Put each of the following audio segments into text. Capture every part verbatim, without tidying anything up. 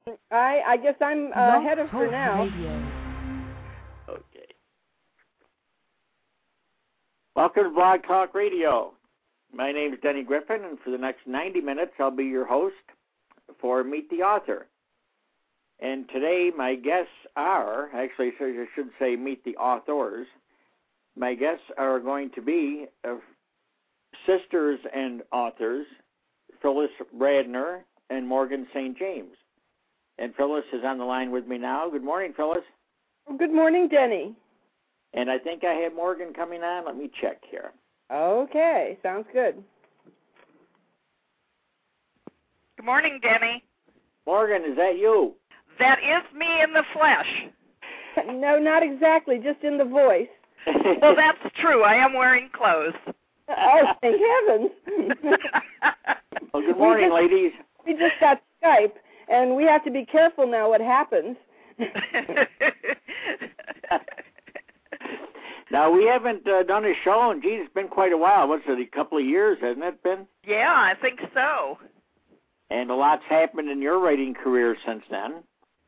I I guess I'm uh, ahead of her now. Okay. Welcome to Blog Talk Radio. My name is Denny Griffin, and for the next ninety minutes, I'll be your host for Meet the Author. And today, my guests are, actually, I should say Meet the Authors. My guests are going to be uh, sisters and authors, Phyllis Radner and Morgan Saint James. And Phyllis is on the line with me now. Good morning, Phyllis. Good morning, Denny. And I think I have Morgan coming on. Let me check here. Okay, sounds good. Good morning, Denny. Morgan, is that you? That is me in the flesh. No, not exactly, just in the voice. Well, that's true. I am wearing clothes. Oh, thank heavens. Well, good morning, we just, ladies. We just got Skype, and we have to be careful now what happens. Now, we haven't uh, done a show, and geez, it's been quite a while. What's it, a couple of years, hasn't it been? Yeah, I think so. And a lot's happened in your writing career since then.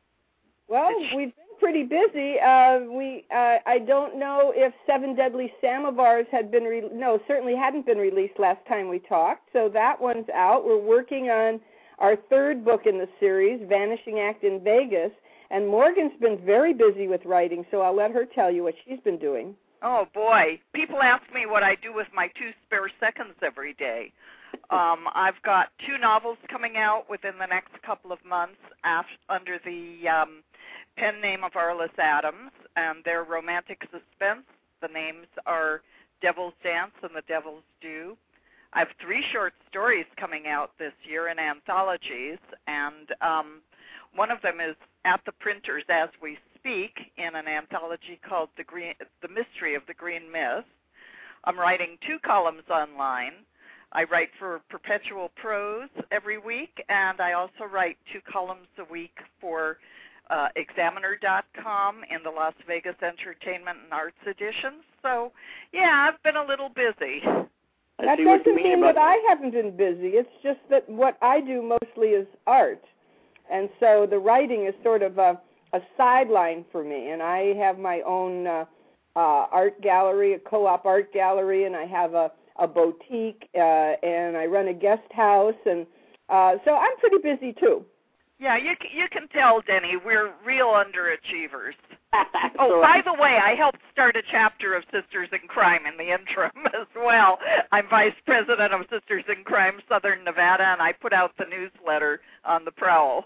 Well, we've been pretty busy. Uh, we uh, I don't know if Seven Deadly Samovars had been, re- no, certainly hadn't been released last time we talked, so that one's out. We're working on our third book in the series, Vanishing Act in Vegas, and Morgan's been very busy with writing, so I'll let her tell you what she's been doing. Oh, boy. People ask me what I do with my two spare seconds every day. Um, I've got two novels coming out within the next couple of months after, under the um, pen name of Arliss Adams, and they're romantic suspense. The names are Devil's Dance and The Devil's Due. I have three short stories coming out this year in anthologies, and um, one of them is at the printers as we speak in an anthology called The Green, The Mystery of the Green Mist. I'm writing two columns online. I write for Perpetual Prose every week, and I also write two columns a week for uh, Examiner dot com in the Las Vegas Entertainment and Arts edition. So, yeah, I've been a little busy. I that doesn't mean that I haven't been busy. It's just that what I do mostly is art. And so the writing is sort of a, a sideline for me. And I have my own uh, uh, art gallery, a co-op art gallery, and I have a, a boutique, uh, and I run a guest house. And uh, so I'm pretty busy, too. Yeah, you, you can tell, Denny, we're real underachievers. Oh, by the way, I helped start a chapter of Sisters in Crime in the interim as well. I'm vice president of Sisters in Crime Southern Nevada, and I put out the newsletter on the Prowl.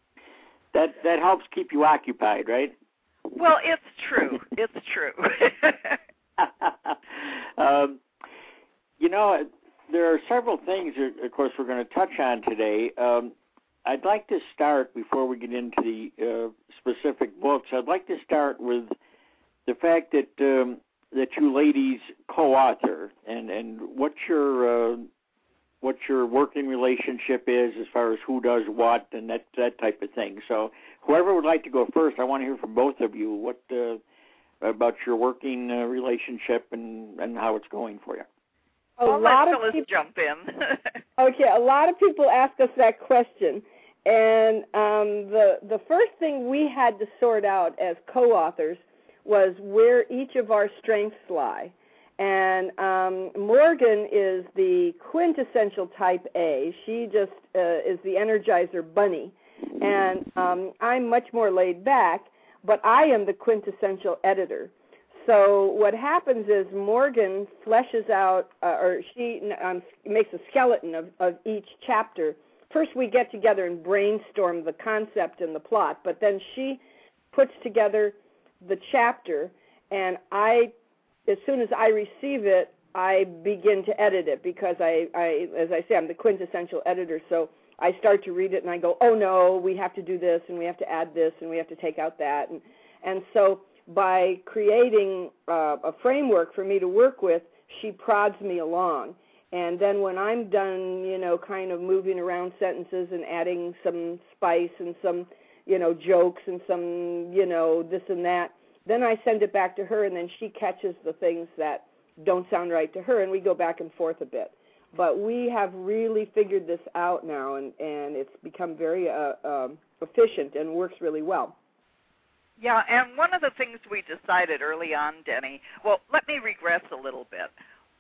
That that helps keep you occupied, right? Well, it's true. It's true. um, you know, there are several things, of course, we're going to touch on today. Um, I'd like to start, before we get into the uh, specific books, I'd like to start with the fact that um, that you ladies co-author, and, and what your uh, what your working relationship is as far as who does what and that, that type of thing. So whoever would like to go first, I want to hear from both of you what uh, about your working uh, relationship and, and how it's going for you. A I'll lot let of Phyllis people, jump in. Okay, a lot of people ask us that question. And um, the the first thing we had to sort out as co-authors was where each of our strengths lie. And um, Morgan is the quintessential type A. She just uh, is the Energizer bunny. And um, I'm much more laid back, but I am the quintessential editor. So what happens is Morgan fleshes out, uh, or she um, makes a skeleton of, of each chapter. First we get together and brainstorm the concept and the plot, but then she puts together the chapter, and I, as soon as I receive it, I begin to edit it because, I, I, as I say, I'm the quintessential editor, so I start to read it and I go, oh no, we have to do this, and we have to add this, and we have to take out that. And, and so by creating uh, a framework for me to work with, she prods me along. And then when I'm done, you know, kind of moving around sentences and adding some spice and some, you know, jokes and some, you know, this and that, then I send it back to her, and then she catches the things that don't sound right to her, and we go back and forth a bit. but we have really figured this out now, and, and it's become very uh, uh, efficient and works really well. Yeah, and one of the things we decided early on, Denny, well, let me regress a little bit.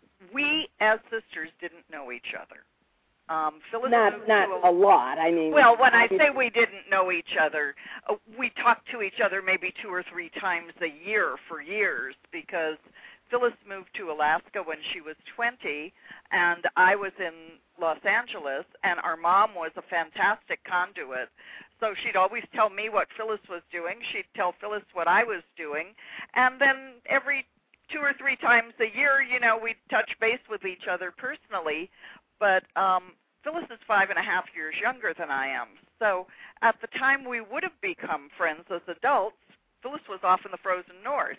We, as sisters, didn't know each other. Um, Phyllis not not a, a lot. I mean, well, when I say we didn't know each other, uh, we talked to each other maybe two or three times a year for years, because Phyllis moved to Alaska when she was twenty, and I was in Los Angeles, and our mom was a fantastic conduit. So she'd always tell me what Phyllis was doing. She'd tell Phyllis what I was doing, and then every two or three times a year, you know, we'd touch base with each other personally. But um, Phyllis is five and a half years younger than I am. So at the time we would have become friends as adults, Phyllis was off in the frozen north.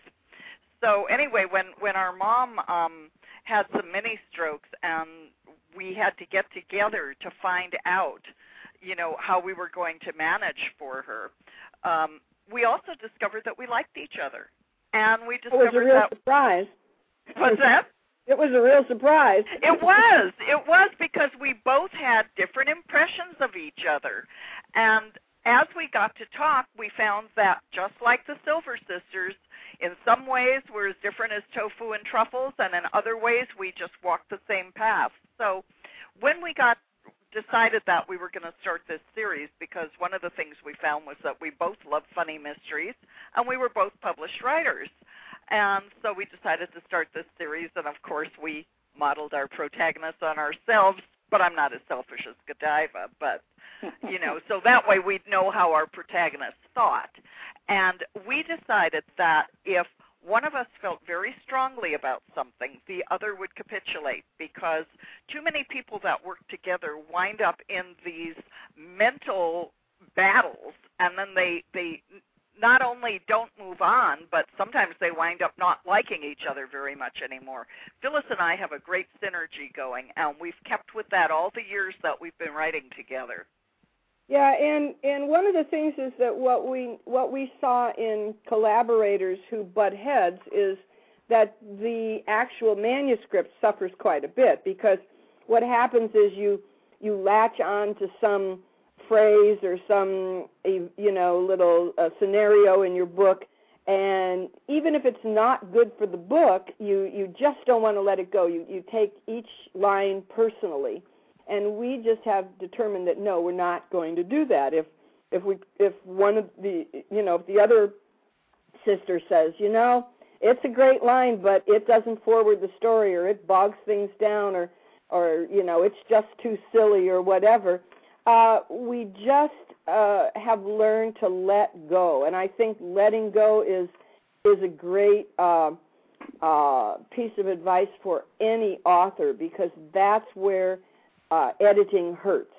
So anyway, when, when our mom um, had some mini strokes and we had to get together to find out, you know, how we were going to manage for her, um, we also discovered that we liked each other. And we discovered it was a real that, surprise. What's that? It was a real surprise. It was. It was because we both had different impressions of each other. And as we got to talk, we found that just like the Silver Sisters, in some ways we're as different as tofu and truffles, and in other ways we just walked the same path. So when we got decided that we were going to start this series, because one of the things we found was that we both love funny mysteries, and we were both published writers. And so we decided to start this series, and of course we modeled our protagonists on ourselves, but I'm not as selfish as Godiva, but, you know, so that way we'd know how our protagonists thought. And we decided that if one of us felt very strongly about something, the other would capitulate, because too many people that work together wind up in these mental battles, and then they they not only don't move on, but sometimes they wind up not liking each other very much anymore. Phyllis and I have a great synergy going, and we've kept with that all the years that we've been writing together. Yeah, and, and one of the things is that what we what we saw in collaborators who butt heads is that the actual manuscript suffers quite a bit, because what happens is you you latch on to some phrase or some you know little uh, scenario in your book, and even if it's not good for the book, you you just don't want to let it go. You you take each line personally. And we just have determined that no, we're not going to do that. If if we if one of the you know if the other sister says, you know, it's a great line, but it doesn't forward the story, or it bogs things down, or or you know it's just too silly, or whatever, uh, we just uh, have learned to let go. And I think letting go is is a great uh, uh, piece of advice for any author, because that's where Uh, editing hurts.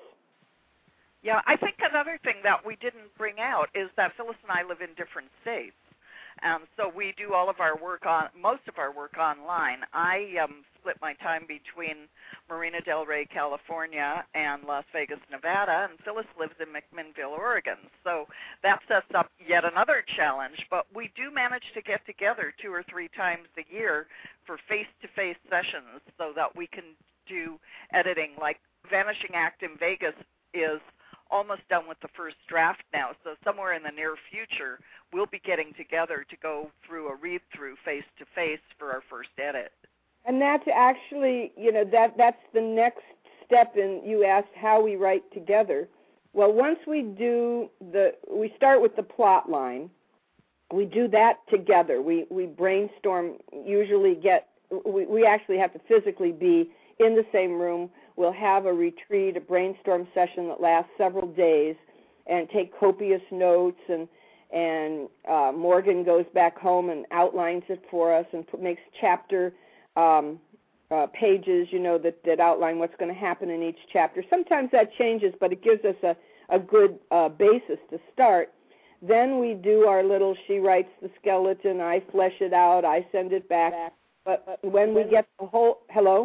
Yeah, I think another thing that we didn't bring out is that Phyllis and I live in different states. And so we do all of our work on, most of our work online. I um, split my time between Marina del Rey, California, and Las Vegas, Nevada, and Phyllis lives in McMinnville, Oregon. So that sets up yet another challenge. But we do manage to get together two or three times a year for face-to-face sessions so that we can do editing. Like Vanishing Act in Vegas is almost done with the first draft now, so somewhere in the near future we'll be getting together to go through a read-through face-to-face for our first edit. And that's actually, you know, that that's the next step in, you asked how we write together. Well, once we do the, we start with the plot line, we do that together. We, we brainstorm, usually get, we, we actually have to physically be in the same room. We'll have a retreat, a brainstorm session that lasts several days, and take copious notes, and and uh, Morgan goes back home and outlines it for us and put, makes chapter um, uh, pages, you know, that, that outline what's going to happen in each chapter. Sometimes that changes, but it gives us a, a good uh, basis to start. Then we do our little, she writes the skeleton, I flesh it out, I send it back. But when we get the whole, hello?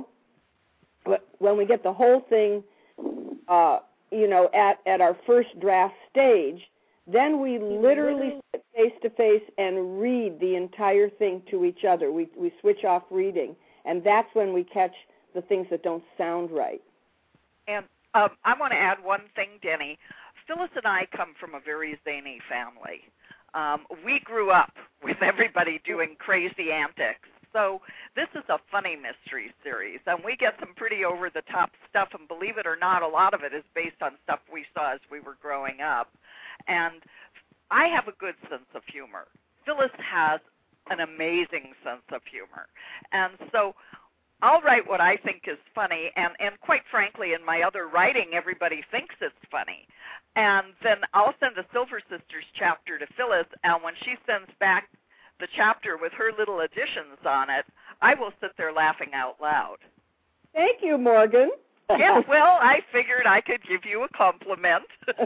When we get the whole thing, uh, you know, at, at our first draft stage, then we literally sit face-to-face and read the entire thing to each other. We we switch off reading, and that's when we catch the things that don't sound right. And um, I want to add one thing, Denny. Phyllis and I come from a very zany family. Um, we grew up with everybody doing crazy antics. So this is a funny mystery series, and we get some pretty over-the-top stuff, and believe it or not, a lot of it is based on stuff we saw as we were growing up. And I have a good sense of humor. Phyllis has an amazing sense of humor. And so I'll write what I think is funny, and, and quite frankly, in my other writing, everybody thinks it's funny. And then I'll send a Silver Sisters chapter to Phyllis, and when she sends back the chapter with her little additions on it, I will sit there laughing out loud. Thank you, Morgan. Yeah, well, I figured I could give you a compliment.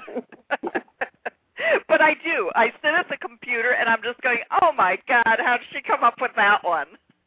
But I do. I sit at the computer, and I'm just going, oh, my God, how did she come up with that one?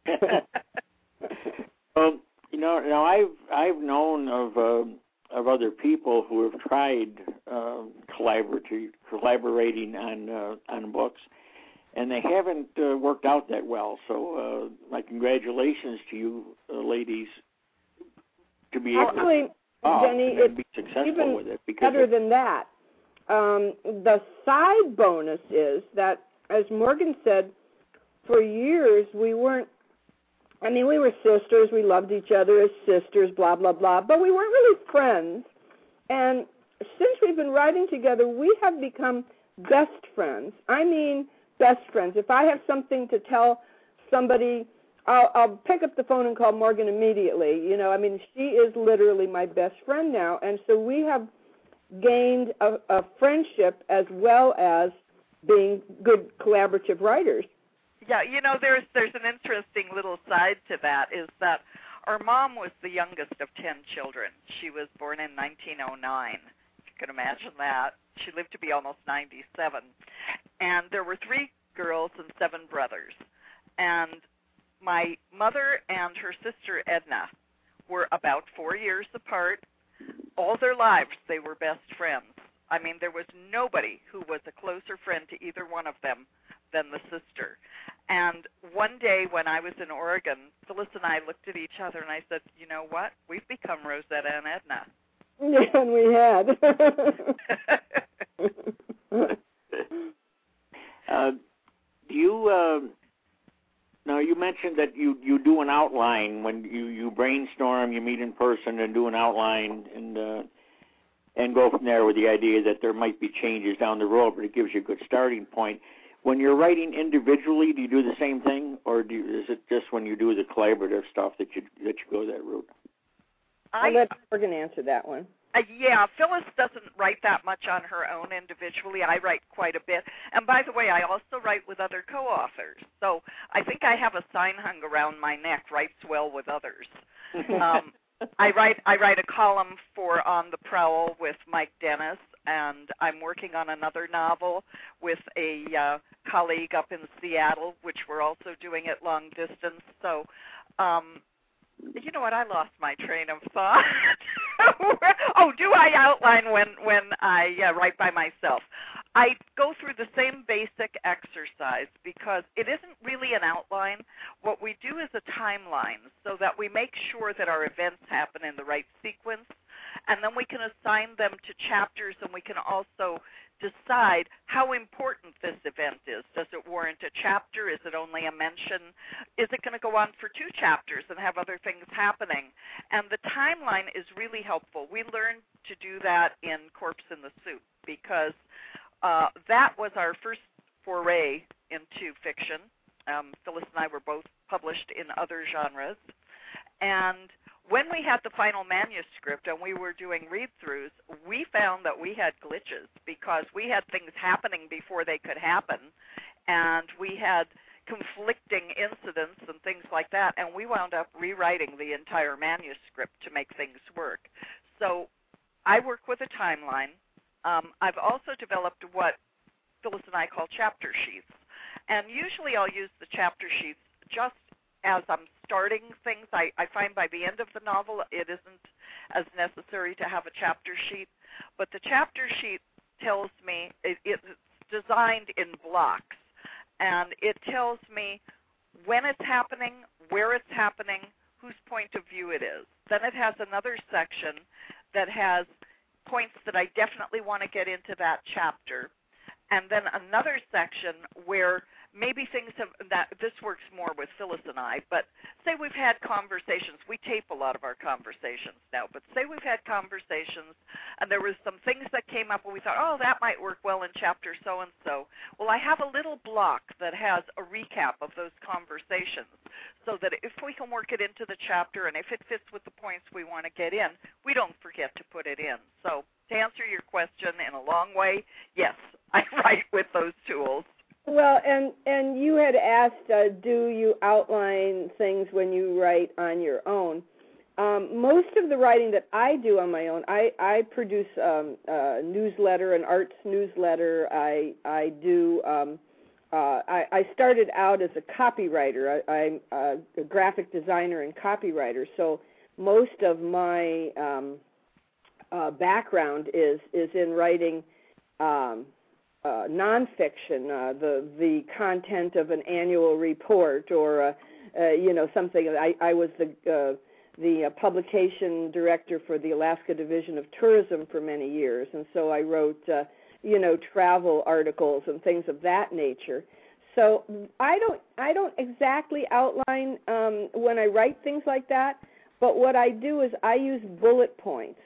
Well, you know, now I've I've known of uh, of other people who have tried uh, collaborating collaborating on uh, on books, and they haven't uh, worked out that well. So, uh, my congratulations to you, uh, ladies, to be able Actually, to oh, Jenny, and be it's successful even with it. Because better it, than that. Um, the side bonus is that, as Morgan said, for years we weren't, I mean, we were sisters, we loved each other as sisters, blah, blah, blah, but we weren't really friends. And since we've been writing together, we have become best friends. I mean, best friends. If I have something to tell somebody, I'll, I'll pick up the phone and call Morgan immediately. You know, I mean, she is literally my best friend now. And so we have gained a, a friendship as well as being good collaborative writers. Yeah, you know, there's there's an interesting little side to that, is that our mom was the youngest of ten children. She was born in nineteen oh nine, if you can imagine that. She lived to be almost ninety-seven. And there were three girls and seven brothers. And my mother and her sister Edna were about four years apart. All their lives they were best friends. I mean, there was nobody who was a closer friend to either one of them than the sister. And one day when I was in Oregon, Phyllis and I looked at each other and I said, you know what? We've become Rosetta and Edna. Yeah, and we had. uh, do you, uh, now you mentioned that you, you do an outline when you, you brainstorm, you meet in person and do an outline and uh, and go from there with the idea that there might be changes down the road, but it gives you a good starting point. When you're writing individually, do you do the same thing, or do you, is it just when you do the collaborative stuff that you that you go that route? I'll let Morgan answer that one. Uh, yeah, Phyllis doesn't write that much on her own individually. I write quite a bit. And by the way, I also write with other co-authors. So I think I have a sign hung around my neck, writes well with others. Um, I write I write a column for On the Prowl with Mike Dennis, and I'm working on another novel with a uh, colleague up in Seattle, which we're also doing at long distance. So, um, you know what? I lost my train of thought. Oh, do I outline when, when I uh, write by myself? I go through the same basic exercise because it isn't really an outline. What we do is a timeline so that we make sure that our events happen in the right sequence, and then we can assign them to chapters, and we can also decide how important this event is. Does it warrant a chapter? Is it only a mention? Is it going to go on for two chapters and have other things happening? And the timeline is really helpful. We learned to do that in Corpse in the Soup because uh, that was our first foray into fiction. Um, Phyllis and I were both published in other genres. And when we had the final manuscript and we were doing read-throughs, we found that we had glitches because we had things happening before they could happen, and we had conflicting incidents and things like that, and we wound up rewriting the entire manuscript to make things work. So I work with a timeline. Um, I've also developed what Phyllis and I call chapter sheets, and usually I'll use the chapter sheets just as I'm starting things. I, I find by the end of the novel it isn't as necessary to have a chapter sheet, but the chapter sheet tells me, it, it's designed in blocks, and it tells me when it's happening, where it's happening, whose point of view it is. Then it has another section that has points that I definitely want to get into that chapter. And then another section where maybe things have, that this works more with Phyllis and I, but say we've had conversations. We tape a lot of our conversations now, but say we've had conversations and there was some things that came up where we thought, oh, that might work well in chapter so-and-so. Well, I have a little block that has a recap of those conversations so that if we can work it into the chapter and if it fits with the points we want to get in, we don't forget to put it in. So to answer your question in a long way, yes, I write with those tools. Well, and and you had asked, uh, do you outline things when you write on your own? Um, most of the writing that I do on my own, I, I produce um, a newsletter, an arts newsletter. I I do. Um, uh, I, I started out as a copywriter. I, I'm a, a graphic designer and copywriter. So most of my um, uh, background is is in writing. Um, Uh, nonfiction, uh, the the content of an annual report, or uh, uh, you know something. I, I was the uh, the uh, publication director for the Alaska Division of Tourism for many years, and so I wrote uh, you know travel articles and things of that nature. So I don't I don't exactly outline um, when I write things like that, but what I do is I use bullet points.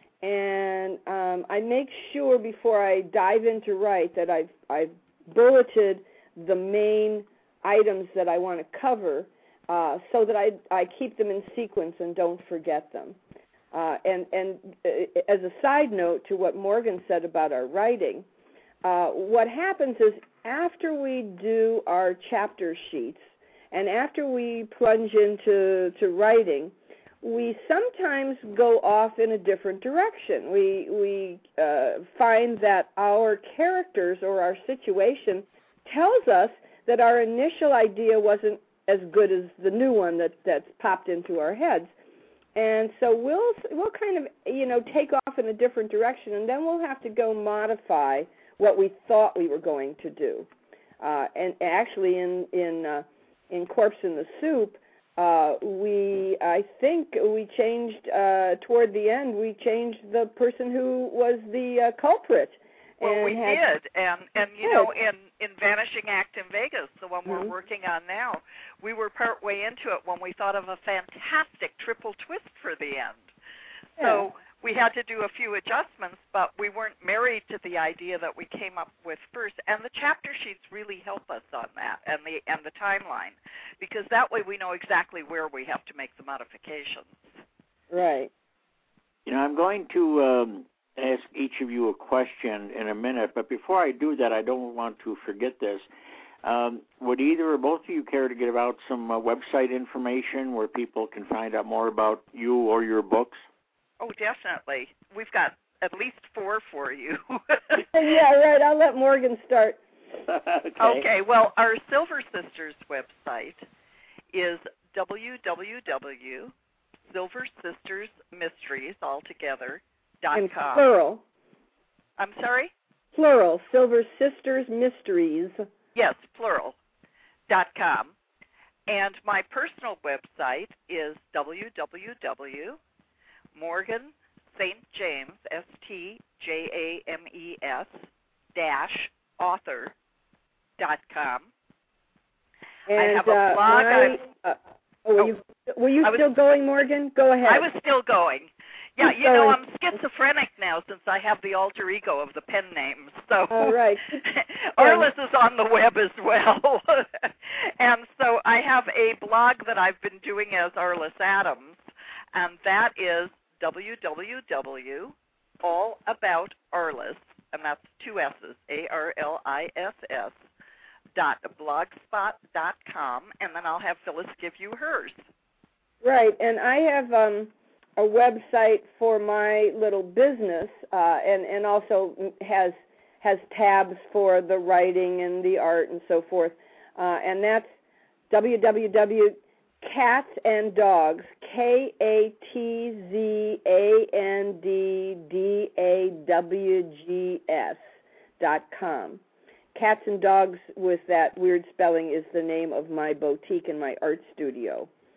And um, I make sure before I dive in to write that I've, I've bulleted the main items that I want to cover uh, so that I, I keep them in sequence and don't forget them. Uh, and, and as a side note to what Morgan said about our writing, uh, what happens is after we do our chapter sheets and after we plunge into to writing, we sometimes go off in a different direction. We we uh, find that our characters or our situation tells us that our initial idea wasn't as good as the new one that, that's popped into our heads. And so we'll we'll kind of, you know, take off in a different direction, and then we'll have to go modify what we thought we were going to do. Uh, and actually in, in, uh, in Corpse in the Soup, Uh, we, I think we changed, uh, toward the end, we changed the person who was the uh, culprit. Well, and we had, did, and, and you did. know, in, in Vanishing Act in Vegas, the one we're Mm-hmm. working on now, we were partway into it when we thought of a fantastic triple twist for the end. Yeah. So we had to do a few adjustments, but we weren't married to the idea that we came up with first. And the chapter sheets really help us on that, and the and the timeline, because that way we know exactly where we have to make the modifications. Right. You know, I'm going to um, ask each of you a question in a minute, but before I do that, I don't want to forget this. Um, would either or both of you care to give out some uh, website information where people can find out more about you or your books? Oh, definitely. We've got at least four for you. Yeah, right. I'll let Morgan start. okay. Okay. Well, our Silver Sisters website is w w w dot silver sisters mysteries altogether dot com. Plural. I'm sorry? Plural. Silver Sisters Mysteries. Yes, plural. Dot com. And my personal website is w w w dot Morgan Saint James, S T J A M E S, dash author dot com. And, I have a uh, blog. My, uh, oh, were oh, you, were you was, still going, Morgan? Go ahead. I was still going. Yeah, Keep you know, going. I'm schizophrenic now since I have the alter ego of the pen names. So All right. Arliss is on the web as well. And so I have a blog that I've been doing as Arliss Adams, and that is w w w dot all about Arliss, and that's two S's, A R L I S S, dot blogspot dot com, and then I'll have Phyllis give you hers. Right, and I have um, a website for my little business, uh, and, and also has has tabs for the writing and the art and so forth, uh, and that's w w w dot Cats and Dogs, K A T Z A N D D A W G S dot com. Cats and Dogs with that weird spelling is the name of my boutique and my art studio.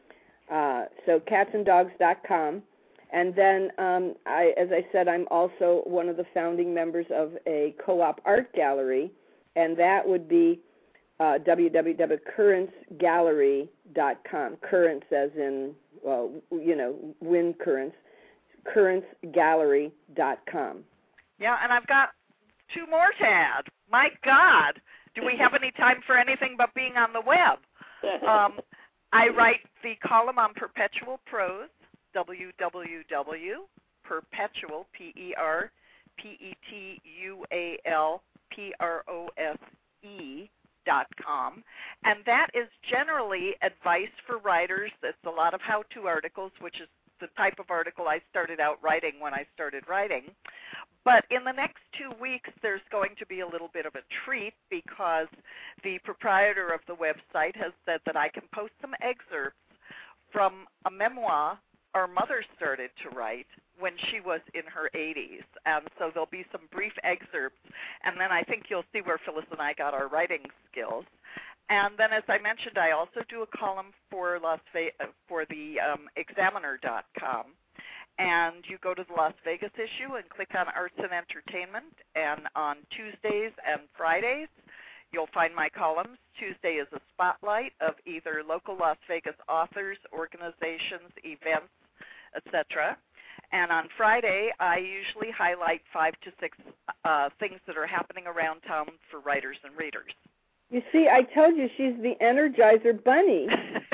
Uh, so cats and dogs dot com. And then, um, I, as I said, I'm also one of the founding members of a co-op art gallery, and that would be uh, w w w dot currents gallery dot com. Currents as in, well, you know, wind currents. currents gallery dot com. Yeah, and I've got two more to add. My God, do we have any time for anything but being on the web? Um, I write the column on Perpetual Prose, w w w dot perpetual, P E R P E T U A L P R O S E dot com, and that is generally advice for writers. It's a lot of how-to articles, which is the type of article I started out writing when I started writing. But in the next two weeks, there's going to be a little bit of a treat because the proprietor of the website has said that I can post some excerpts from a memoir our mother started to write when she was in her eighties. And so there'll be some brief excerpts, and then I think you'll see where Phyllis and I got our writing skills. And then, as I mentioned, I also do a column for Las Ve- for the um, examiner dot com. And you go to the Las Vegas issue and click on Arts and Entertainment. And on Tuesdays and Fridays, you'll find my columns. Tuesday is a spotlight of either local Las Vegas authors, organizations, events, et cetera. And on Friday, I usually highlight five to six uh, things that are happening around town for writers and readers. You see, I told you she's the Energizer Bunny.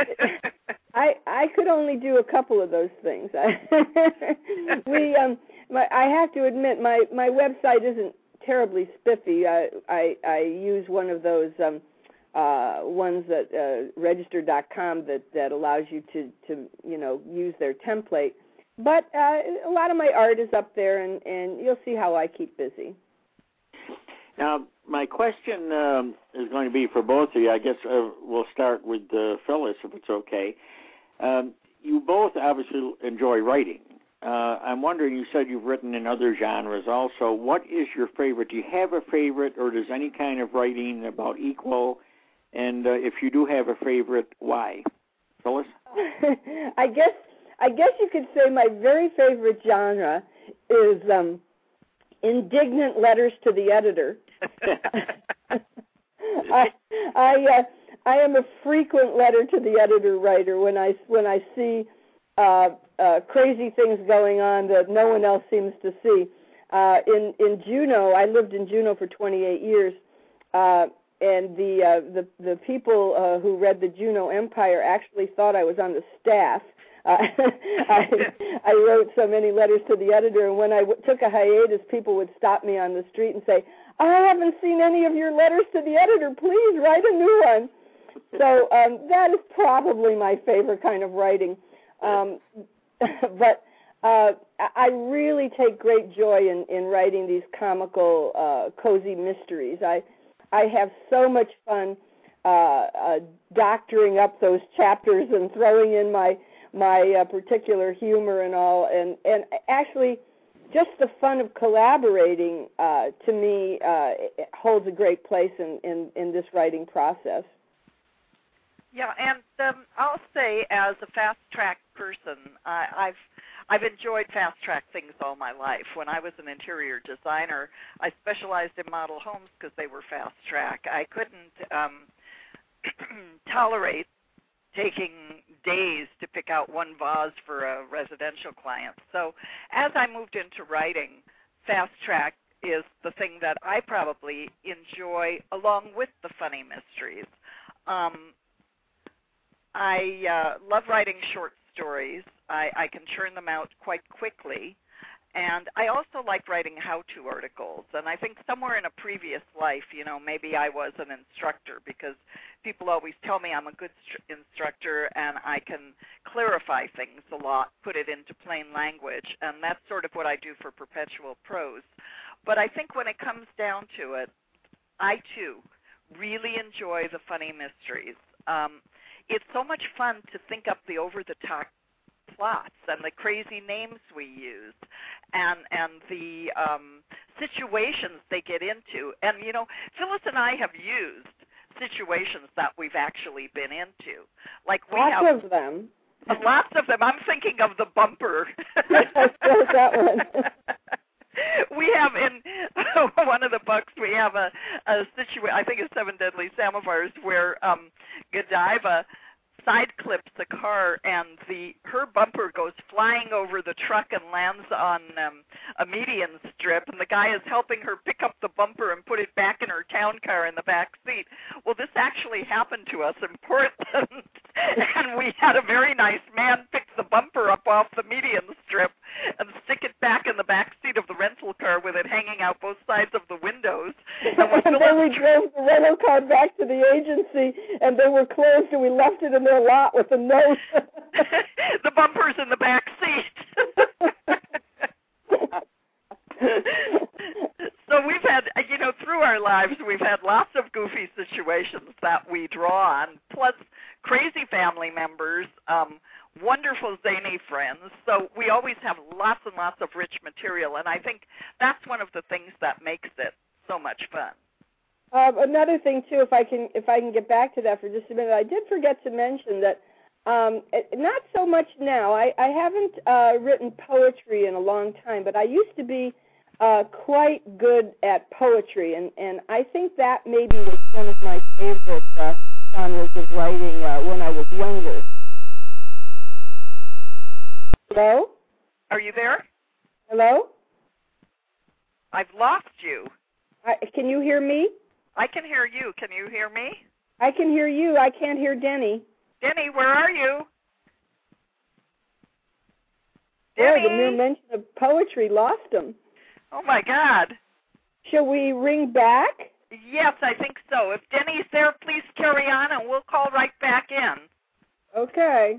I I could only do a couple of those things. we um, my, I have to admit, my, my website isn't terribly spiffy. I I, I use one of those um, uh, ones that uh, register dot com that, that allows you to, to you know use their template. But uh, a lot of my art is up there, and, and you'll see how I keep busy. Now, my question um, is going to be for both of you. I guess uh, we'll start with uh, Phyllis, if it's okay. Um, you both obviously enjoy writing. Uh, I'm wondering, you said you've written in other genres also. What is your favorite? Do you have a favorite, or does any kind of writing about equal? And uh, if you do have a favorite, why? Phyllis? I guess I guess you could say my very favorite genre is um, indignant letters to the editor. I I, uh, I am a frequent letter to the editor writer when I when I see uh, uh, crazy things going on that no one else seems to see. Uh, in in Juneau, I lived in Juneau for twenty-eight years, uh, and the uh, the the people uh, who read the Juneau Empire actually thought I was on the staff. Uh, I, I wrote so many letters to the editor, and when I w- took a hiatus, people would stop me on the street and say, I haven't seen any of your letters to the editor. Please write a new one. So um, that is probably my favorite kind of writing. Um, but uh, I really take great joy in, in writing these comical, uh, cozy mysteries. I, I have so much fun uh, uh, doctoring up those chapters and throwing in my my uh, particular humor and all, and, and actually just the fun of collaborating uh, to me uh, holds a great place in, in, in this writing process. Yeah, and um, I'll say as a fast-track person, I, I've I've enjoyed fast-track things all my life. When I was an interior designer, I specialized in model homes because they were fast-track. I couldn't um, tolerate taking days to pick out one vase for a residential client. So as I moved into writing, fast track is the thing that I probably enjoy along with the funny mysteries. Um, I uh, love writing short stories. I, I can churn them out quite quickly. And I also like writing how-to articles. And I think somewhere in a previous life, you know, maybe I was an instructor because people always tell me I'm a good st- instructor and I can clarify things a lot, put it into plain language. And that's sort of what I do for Perpetual Prose. But I think when it comes down to it, I, too, really enjoy the funny mysteries. Um, it's so much fun to think up the over-the-top plots and the crazy names we use and and the um, situations they get into. And, you know, Phyllis and I have used situations that we've actually been into. Like we Lots have, of them. Lots of them. I'm thinking of the bumper. Yes, that one. We have in one of the books, we have a, a situation, I think it's Seven Deadly Samovars, where um, Godiva side clips the car and the her bumper goes flying over the truck and lands on um, a median strip, and the guy is helping her pick up the bumper and put it back in her town car in the back seat. Well, this actually happened to us in Portland, and we had a very nice man pick the bumper up off the median strip and stick it back in the back seat of the rental car with it hanging out both sides of the windows. And, and then we drove the rental car back to the agency, and they were closed, and we left it in their lot with a note. The bumper's in the back seat. So we've had, you know, through our lives, we've had lots of goofy situations that we draw on, plus crazy family members, um, wonderful zany friends. So we always have lots and lots of rich material, and I think that's one of the things that makes it so much fun. Uh, another thing too, if I can, if I can get back to that for just a minute, I did forget to mention that um, it, not so much now. I, I haven't uh, written poetry in a long time, but I used to be uh, quite good at poetry, and, and I think that maybe was one of my favorite uh, genres of writing uh, when I was younger. Hello? Are you there? Hello? I've lost you. I, can you hear me? I can hear you. Can you hear me? I can hear you. I can't hear Denny. Denny, where are you? Yeah, Denny? the mere mention of poetry lost him. Oh, my God. Shall we ring back? Yes, I think so. If Denny's there, please carry on, and we'll call right back in. Okay.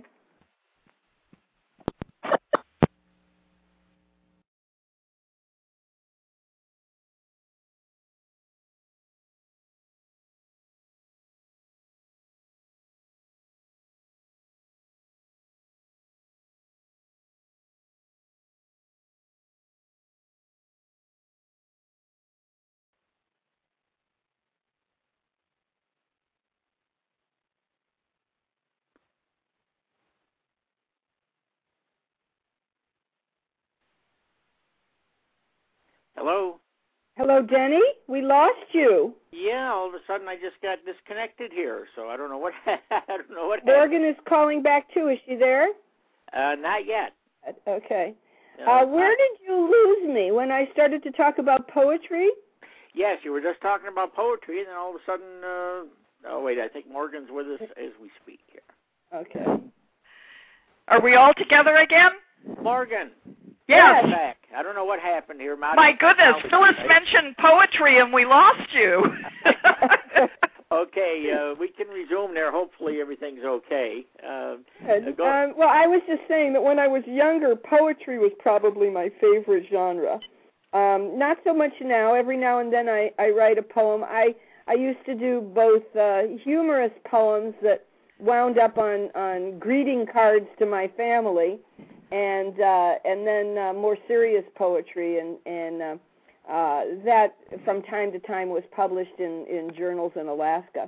Hello? Hello, Denny? We lost you. Yeah, all of a sudden I just got disconnected here, so I don't know what I don't know what Morgan is calling back too. Is she there? Uh, not yet. Okay. Uh, Uh, where did you lose me when I started to talk about poetry? Yes, you were just talking about poetry, and then all of a sudden, uh, oh wait, I think Morgan's with us as we speak here. Okay. Are we all together again? Morgan. Yes. Back. I don't know what happened here. My, My goodness, Phyllis mentioned poetry and we lost you. Okay, uh, we can resume there. Hopefully everything's okay. Uh, go. Um, well, I was just saying that when I was younger, poetry was probably my favorite genre. Um, not so much now. Every now and then I, I write a poem. I, I used to do both uh, humorous poems that wound up on, on greeting cards to my family, and uh, and then uh, more serious poetry, and, and uh, uh, that from time to time was published in, in journals in Alaska.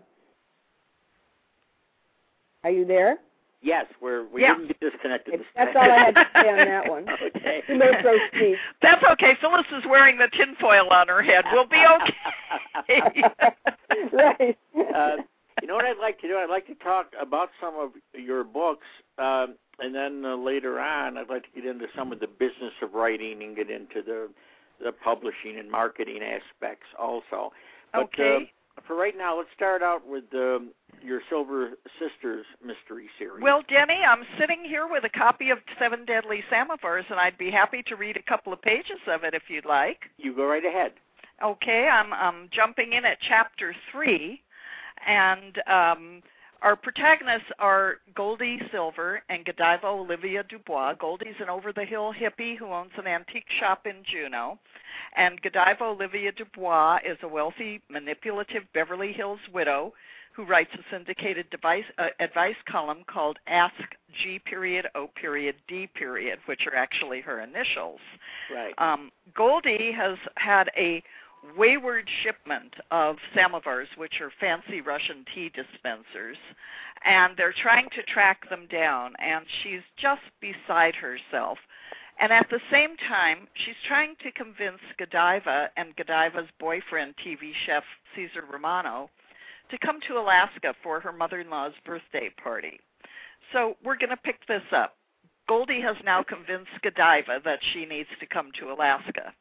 Are you there? Yes, we're, we yeah. didn't get disconnected. This That's time. all I had to say on that one. Okay. You may proceed. That's okay. Phyllis is wearing the tinfoil on her head. We'll be okay. Right. Uh, you know what I'd like to do? I'd like to talk about some of your books, um, and then uh, later on I'd like to get into some of the business of writing and get into the, the publishing and marketing aspects also. But, okay. Uh, for right now, let's start out with um, your Silver Sisters mystery series. Well, Denny, I'm sitting here with a copy of Seven Deadly Samovars, and I'd be happy to read a couple of pages of it if you'd like. You go right ahead. Okay, I'm, I'm jumping in at chapter three, and um, our protagonists are Goldie Silver and Godiva Olivia Dubois. Goldie's an over-the-hill hippie who owns an antique shop in Juneau, and Godiva Olivia Dubois is a wealthy, manipulative Beverly Hills widow who writes a syndicated device, uh, advice column called Ask G period O period D period, which are actually her initials. Right. Um, Goldie has had a wayward shipment of samovars, which are fancy Russian tea dispensers, and they're trying to track them down, and she's just beside herself. And at the same time, she's trying to convince Godiva and Godiva's boyfriend, T V chef Cesar Romano, to come to Alaska for her mother-in-law's birthday party. So we're going to pick this up. Goldie has now convinced Godiva that she needs to come to Alaska.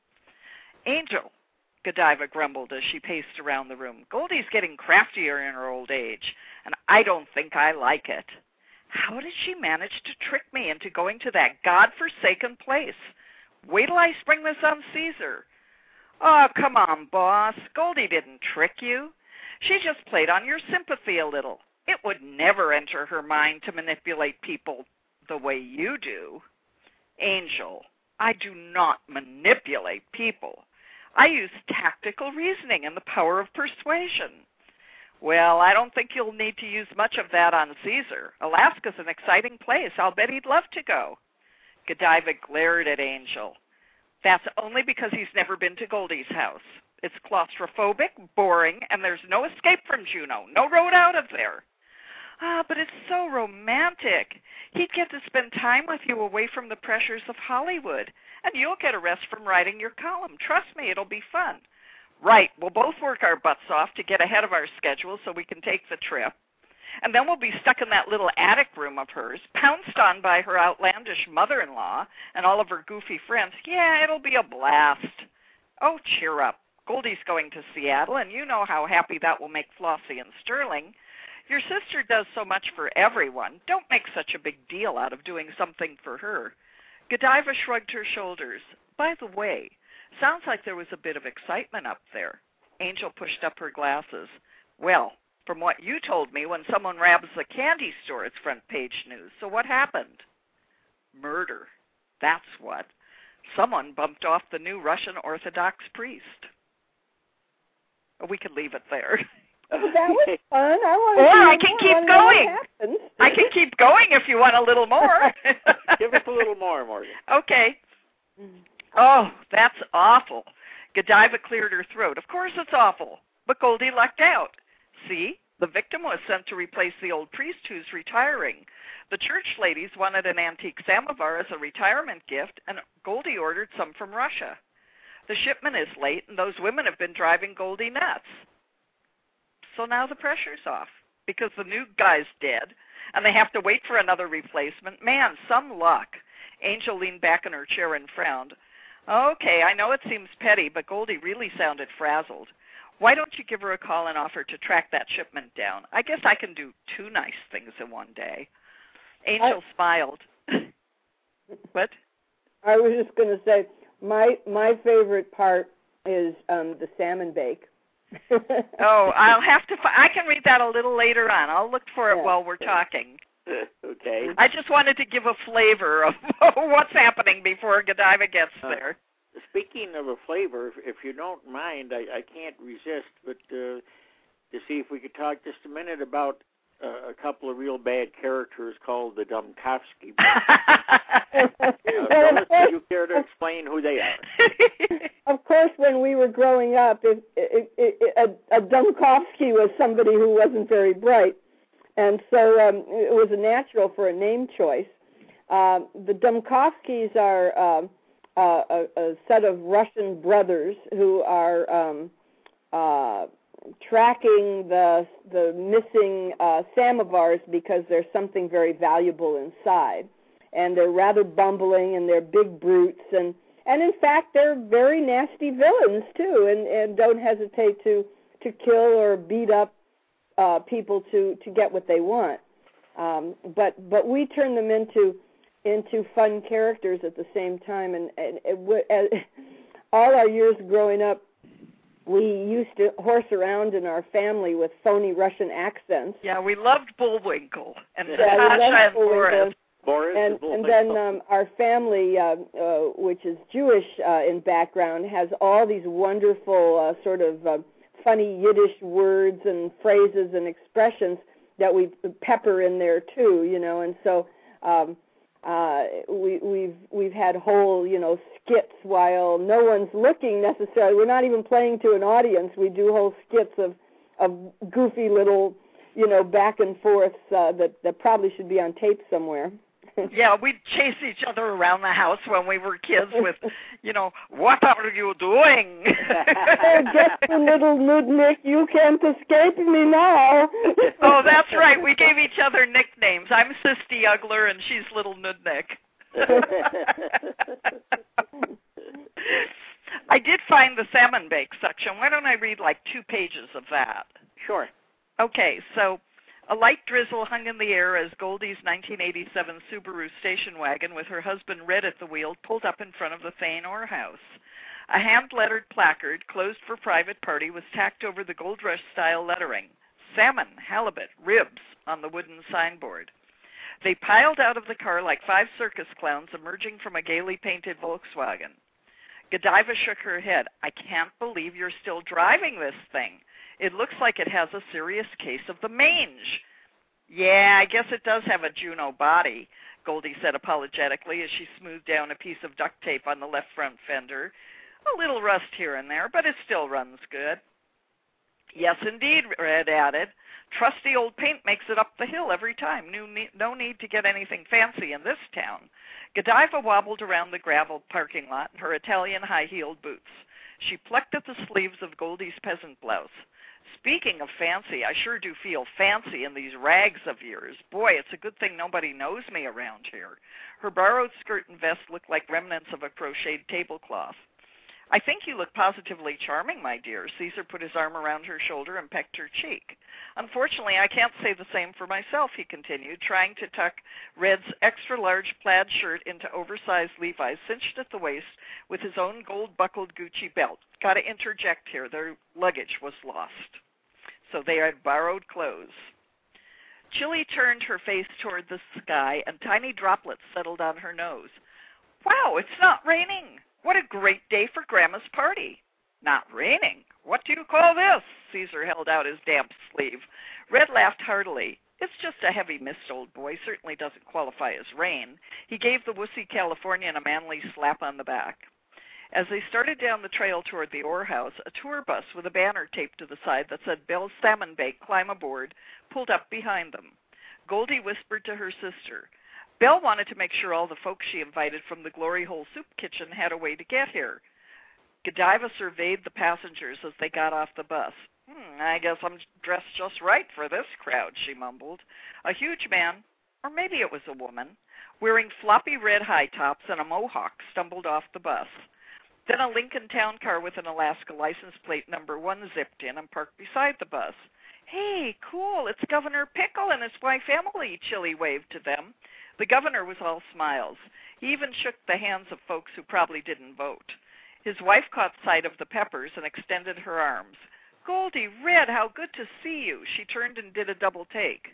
Angel, Godiva grumbled as she paced around the room. Goldie's getting craftier in her old age, and I don't think I like it. How did she manage to trick me into going to that godforsaken place? Wait till I spring this on Caesar. Oh, come on, boss. Goldie didn't trick you. She just played on your sympathy a little. It would never enter her mind to manipulate people the way you do. Angel, I do not manipulate people. I use tactical reasoning and the power of persuasion. Well, I don't think you'll need to use much of that on Caesar. Alaska's an exciting place. I'll bet he'd love to go. Godiva glared at Angel. That's only because he's never been to Goldie's house. It's claustrophobic, boring, and there's no escape from Juneau, no road out of there. Ah, but it's so romantic. He'd get to spend time with you away from the pressures of Hollywood, and you'll get a rest from writing your column. Trust me, it'll be fun. Right, we'll both work our butts off to get ahead of our schedule so we can take the trip. And then we'll be stuck in that little attic room of hers, pounced on by her outlandish mother-in-law and all of her goofy friends. Yeah, it'll be a blast. Oh, cheer up. Goldie's going to Seattle, and you know how happy that will make Flossie and Sterling. Your sister does so much for everyone. Don't make such a big deal out of doing something for her. Godiva shrugged her shoulders. By the way, sounds like there was a bit of excitement up there. Angel pushed up her glasses. Well, from what you told me, when someone robs the candy store, it's front page news. So what happened? Murder. That's what. Someone bumped off the new Russian Orthodox priest. We could leave it there. Well, that was fun. I want to. Or I can keep going. I can keep going if you want a little more. Give us a little more, Morgan. Okay. Oh, that's awful. Godiva cleared her throat. Of course it's awful, but Goldie lucked out. See, the victim was sent to replace the old priest who's retiring. The church ladies wanted an antique samovar as a retirement gift, and Goldie ordered some from Russia. The shipment is late, and those women have been driving Goldie nuts. So now the pressure's off because the new guy's dead, and they have to wait for another replacement. Man, some luck. Angel leaned back in her chair and frowned. Okay, I know it seems petty, but Goldie really sounded frazzled. Why don't you give her a call and offer to track that shipment down? I guess I can do two nice things in one day. Angel I, smiled. What? I was just going to say, my my favorite part is um, the salmon bake. Oh, I'll have to. I can read that a little later on. I'll look for it yeah. while we're talking. Okay. I just wanted to give a flavor of what's happening before Godiva gets uh, there. Speaking of a flavor, if you don't mind, I, I can't resist but uh, to see if we could talk just a minute about uh, a couple of real bad characters called the Dumkovsky brothers. uh, Phyllis, do you care to explain who they are? Of course, when we were growing up, it, it, it, it, a, a Dumkovsky was somebody who wasn't very bright. And so um, it was a natural for a name choice. Uh, the Dumkovskys are uh, uh, a, a set of Russian brothers who are um, uh, tracking the the missing uh, samovars because there's something very valuable inside. And they're rather bumbling, and they're big brutes. And, and in fact, they're very nasty villains, too, and, and don't hesitate to, to kill or beat up Uh, people to, to get what they want, um, but but we turn them into into fun characters at the same time. And, and it w- as, all our years growing up, we used to horse around in our family with phony Russian accents. Yeah, we loved Bullwinkle and yeah, Natasha and Boris. Boris and, and then um, our family, uh, uh, which is Jewish uh, in background, has all these wonderful uh, sort of uh, funny Yiddish words and phrases and expressions that we pepper in there too, you know. And so um, Uh, we, we've we've had whole, you know, skits while no one's looking necessarily. We're not even playing to an audience. We do whole skits of of goofy little, you know, back and forths uh, that that probably should be on tape somewhere. Yeah, we'd chase each other around the house when we were kids with, you know, what are you doing? Oh, get the little nudnik, you can't escape me now. Oh, that's right. We gave each other nicknames. I'm Sisty Ugler, and she's Little Nudnik. I did find the salmon bake section. Why don't I read like two pages of that? Sure. Okay, so a light drizzle hung in the air as Goldie's nineteen eighty-seven Subaru station wagon with her husband Red at the wheel pulled up in front of the Thane Orr house. A hand-lettered placard, closed for private party, was tacked over the Gold Rush-style lettering, salmon, halibut, ribs, on the wooden signboard. They piled out of the car like five circus clowns emerging from a gaily painted Volkswagen. Godiva shook her head. I can't believe you're still driving this thing. It looks like it has a serious case of the mange. Yeah, I guess it does have a Juno body, Goldie said apologetically as she smoothed down a piece of duct tape on the left front fender. A little rust here and there, but it still runs good. Yes, indeed, Red added. Trusty old paint makes it up the hill every time. No need to get anything fancy in this town. Godiva wobbled around the gravel parking lot in her Italian high-heeled boots. She plucked at the sleeves of Goldie's peasant blouse. Speaking of fancy, I sure do feel fancy in these rags of yours. Boy, it's a good thing nobody knows me around here. Her borrowed skirt and vest looked like remnants of a crocheted tablecloth. I think you look positively charming, my dear. Caesar put his arm around her shoulder and pecked her cheek. Unfortunately, I can't say the same for myself, he continued, trying to tuck Red's extra-large plaid shirt into oversized Levi's cinched at the waist with his own gold-buckled Gucci belt. Got to interject here. Their luggage was lost. So they had borrowed clothes. Chilly turned her face toward the sky, and tiny droplets settled on her nose. Wow, it's not raining. What a great day for Grandma's party. Not raining? What do you call this? Caesar held out his damp sleeve. Red laughed heartily. It's just a heavy mist, old boy. Certainly doesn't qualify as rain. He gave the wussy Californian a manly slap on the back. As they started down the trail toward the Orr house, a tour bus with a banner taped to the side that said Bell's Salmon Bake, climb aboard, pulled up behind them. Goldie whispered to her sister. Belle wanted to make sure all the folks she invited from the Glory Hole Soup Kitchen had a way to get here. Godiva surveyed the passengers as they got off the bus. Hmm, I guess I'm dressed just right for this crowd, she mumbled. A huge man, or maybe it was a woman, wearing floppy red high tops and a mohawk stumbled off the bus. Then a Lincoln Town car with an Alaska license plate number one zipped in and parked beside the bus. Hey, cool, it's Governor Pickle and his wife Emily, Chilly waved to them. The governor was all smiles. He even shook the hands of folks who probably didn't vote. His wife caught sight of the Peppers and extended her arms. Goldie, Red, how good to see you. She turned and did a double take.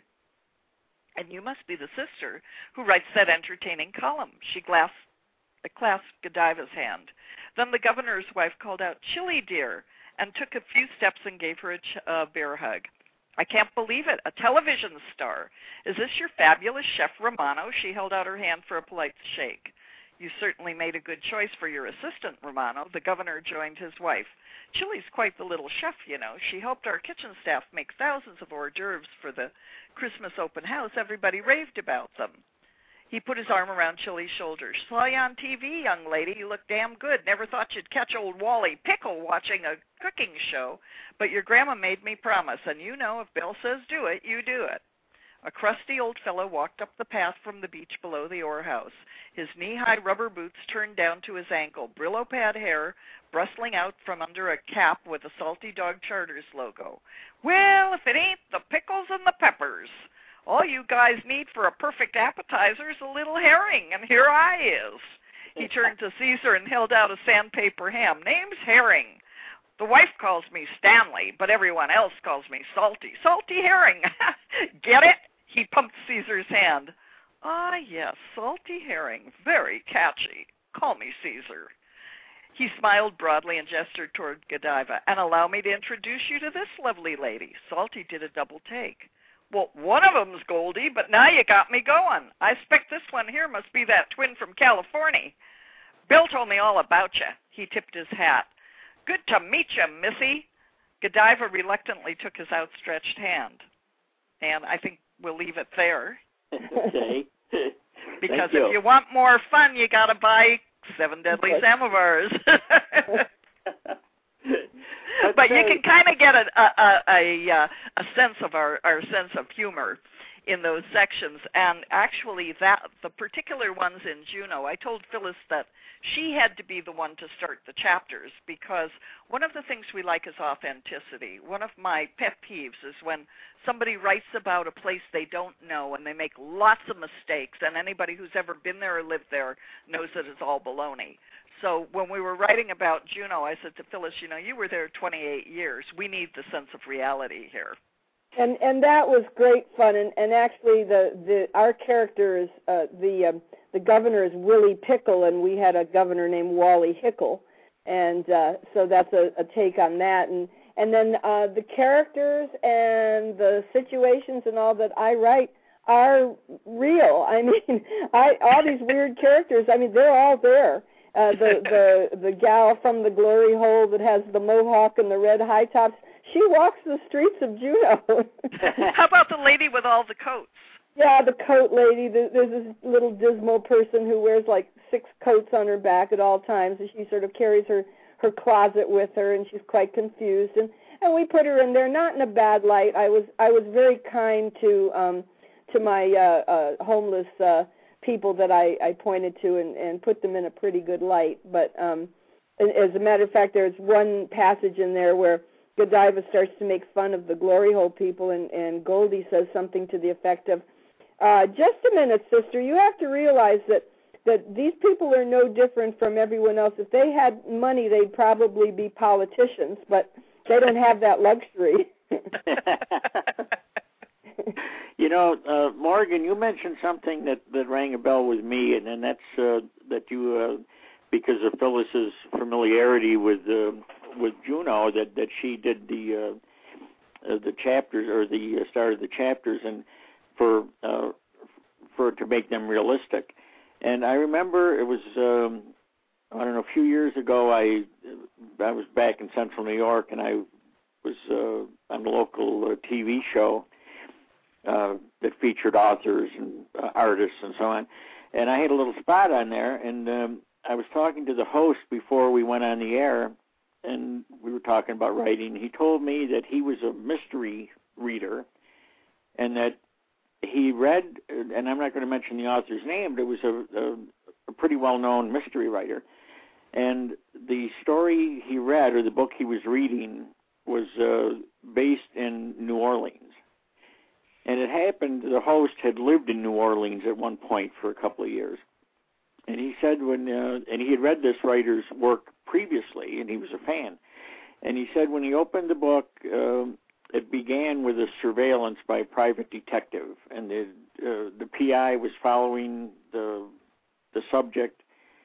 And you must be the sister who writes that entertaining column. She glasped, clasped Godiva's hand. Then the governor's wife called out, Chilly, dear, and took a few steps and gave her a ch- uh, bear hug. I can't believe it, a television star. Is this your fabulous Chef Romano? She held out her hand for a polite shake. You certainly made a good choice for your assistant, Romano. The governor joined his wife. Chilly's quite the little chef, you know. She helped our kitchen staff make thousands of hors d'oeuvres for the Christmas open house. Everybody raved about them. He put his arm around Chilly's shoulder. Saw you on T V, young lady. You look damn good. Never thought you'd catch old Wally Pickle watching a cooking show. But your grandma made me promise, and you know if Bill says do it, you do it. A crusty old fellow walked up the path from the beach below the Orr house. His knee-high rubber boots turned down to his ankle, Brillo pad hair bristling out from under a cap with a Salty Dog Charters logo. Well, if it ain't the pickles and the peppers. All you guys need for a perfect appetizer is a little herring, and here I is. He turned to Caesar and held out a sandpaper ham. Name's Herring. The wife calls me Stanley, but everyone else calls me Salty. Salty Herring. Get it? He pumped Caesar's hand. Ah, yes, Salty Herring. Very catchy. Call me Caesar. He smiled broadly and gestured toward Godiva. And allow me to introduce you to this lovely lady. Salty did a double take. Well, one of them's Goldie, but now you got me going. I expect this one here must be that twin from California. Bill told me all about you. He tipped his hat. Good to meet you, Missy. Godiva reluctantly took his outstretched hand. And I think we'll leave it there. Okay. Because you. if you want more fun, you got to buy Seven Deadly Samovars. But you can kind of get a a, a a a sense of our, our sense of humor in those sections. And actually, that the particular ones in Juno, I told Phyllis that she had to be the one to start the chapters, because one of the things we like is authenticity. One of my pet peeves is when somebody writes about a place they don't know and they make lots of mistakes, and anybody who's ever been there or lived there knows that it's all baloney. So when we were writing about Juno, I said to Phyllis, you know, you were there twenty-eight years. We need the sense of reality here. And and that was great fun. And, and actually, the, the our character is uh, the um, the governor is Willie Pickle, and we had a governor named Wally Hickle, and uh, so that's a, a take on that. And and then uh, the characters and the situations and all that I write are real. I mean, I all these weird characters. I mean, they're all there. Uh, the the the gal from the glory hole that has the mohawk and the red high tops. She walks the streets of Juno. How about the lady with all the coats? Yeah, the coat lady. There's this little dismal person who wears like six coats on her back at all times, and she sort of carries her, her closet with her, and she's quite confused. And, and we put her in there, not in a bad light. I was I was very kind to um, to my uh, uh, homeless uh, people that I, I pointed to and, and put them in a pretty good light. But um, as a matter of fact, there's one passage in there where Godiva starts to make fun of the glory hole people, and, and Goldie says something to the effect of, uh, just a minute, sister, you have to realize that, that these people are no different from everyone else. If they had money, they'd probably be politicians, but they don't have that luxury. You know, uh, Morgan, you mentioned something that, that rang a bell with me, and, and that's uh, that you, uh, because of Phyllis's familiarity with uh, with Juno, that, that she did the uh, uh, the chapters or the uh, start of the chapters, and for uh, for to make them realistic. And I remember it was um, I don't know a few years ago. I I was back in Central New York, and I was uh, on a local uh, T V show uh, that featured authors and uh, artists and so on. And I had a little spot on there, and um, I was talking to the host before we went on the air, and we were talking about writing. He told me that he was a mystery reader, and that he read, and I'm not going to mention the author's name, but it was a, a, a pretty well-known mystery writer. And the story he read, or the book he was reading, was uh, based in New Orleans. And it happened, the host had lived in New Orleans at one point for a couple of years. And he said when, uh, and he had read this writer's work previously, and he was a fan. And he said when he opened the book, uh, it began with a surveillance by a private detective, and the uh, the P I was following the the subject,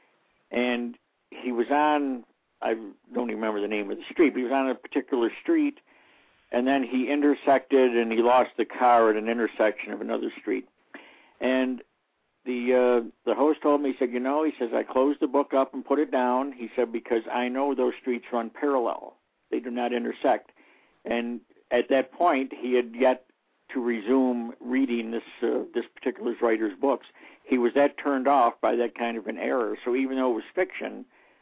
and he was on, I don't even remember the name of the street, but he was on a particular street, and then he intersected and he lost the car at an intersection of another street. And the uh, the host told me, he said, you know, he says, I closed the book up and put it down. He said, because I know those streets run parallel. They do not intersect. And at that point, he had yet to resume reading this uh, this particular writer's books. He was that turned off by that kind of an error. So even though it was fiction,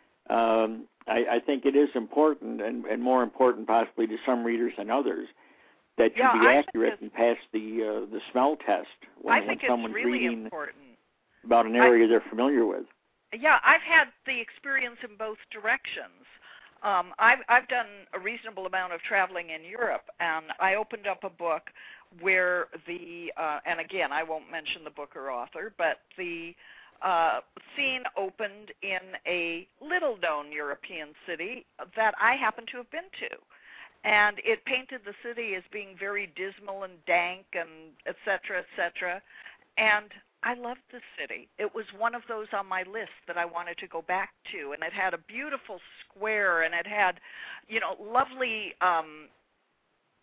um, I, I think it is important, and, and more important possibly to some readers than others, that you yeah, be I accurate and pass the uh, the smell test when, I when think someone's it's really reading important. about an area I, they're familiar with. Yeah, I've had the experience in both directions. Um, I've, I've done a reasonable amount of traveling in Europe, and I opened up a book where the, uh, and again, I won't mention the book or author, but the uh, scene opened in a little-known European city that I happen to have been to. And it painted the city as being very dismal and dank and et cetera, et cetera. And I loved the city. It was one of those on my list that I wanted to go back to, and it had a beautiful square, and it had, you know, lovely um,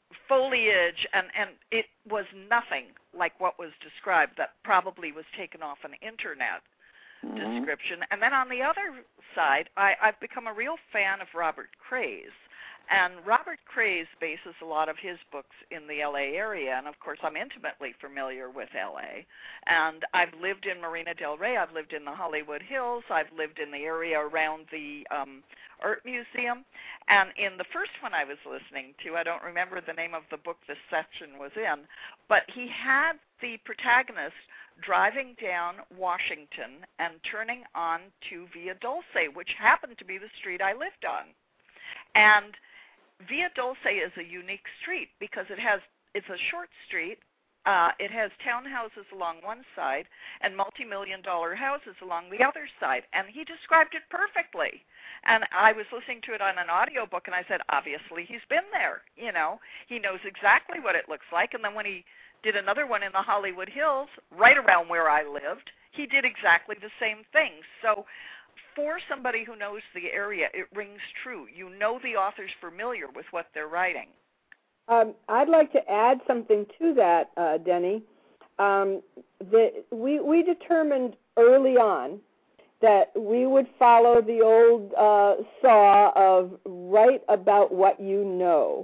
foliage, and, and it was nothing like what was described. That probably was taken off an internet mm-hmm. description. And then on the other side, I, I've become a real fan of Robert Craze. And Robert Craze bases a lot of his books in the L A area, and of course I'm intimately familiar with L A. And I've lived in Marina del Rey, I've lived in the Hollywood Hills, I've lived in the area around the um, Art Museum. And in the first one I was listening to, I don't remember the name of the book this section was in, but he had the protagonist driving down Washington and turning on to Via Dulce, which happened to be the street I lived on. And Via Dulce is a unique street because it has it's a short street. Uh, it has townhouses along one side and multi-million dollar houses along the other side. And he described it perfectly. And I was listening to it on an audiobook, and I said, obviously he's been there. You know, he knows exactly what it looks like. And then when he did another one in the Hollywood Hills, right around where I lived, he did exactly the same thing. So for somebody who knows the area, it rings true. You know the author's familiar with what they're writing. Um, I'd like to add something to that, uh, Denny. Um, the, we, we determined early on that we would follow the old uh, saw of write about what you know.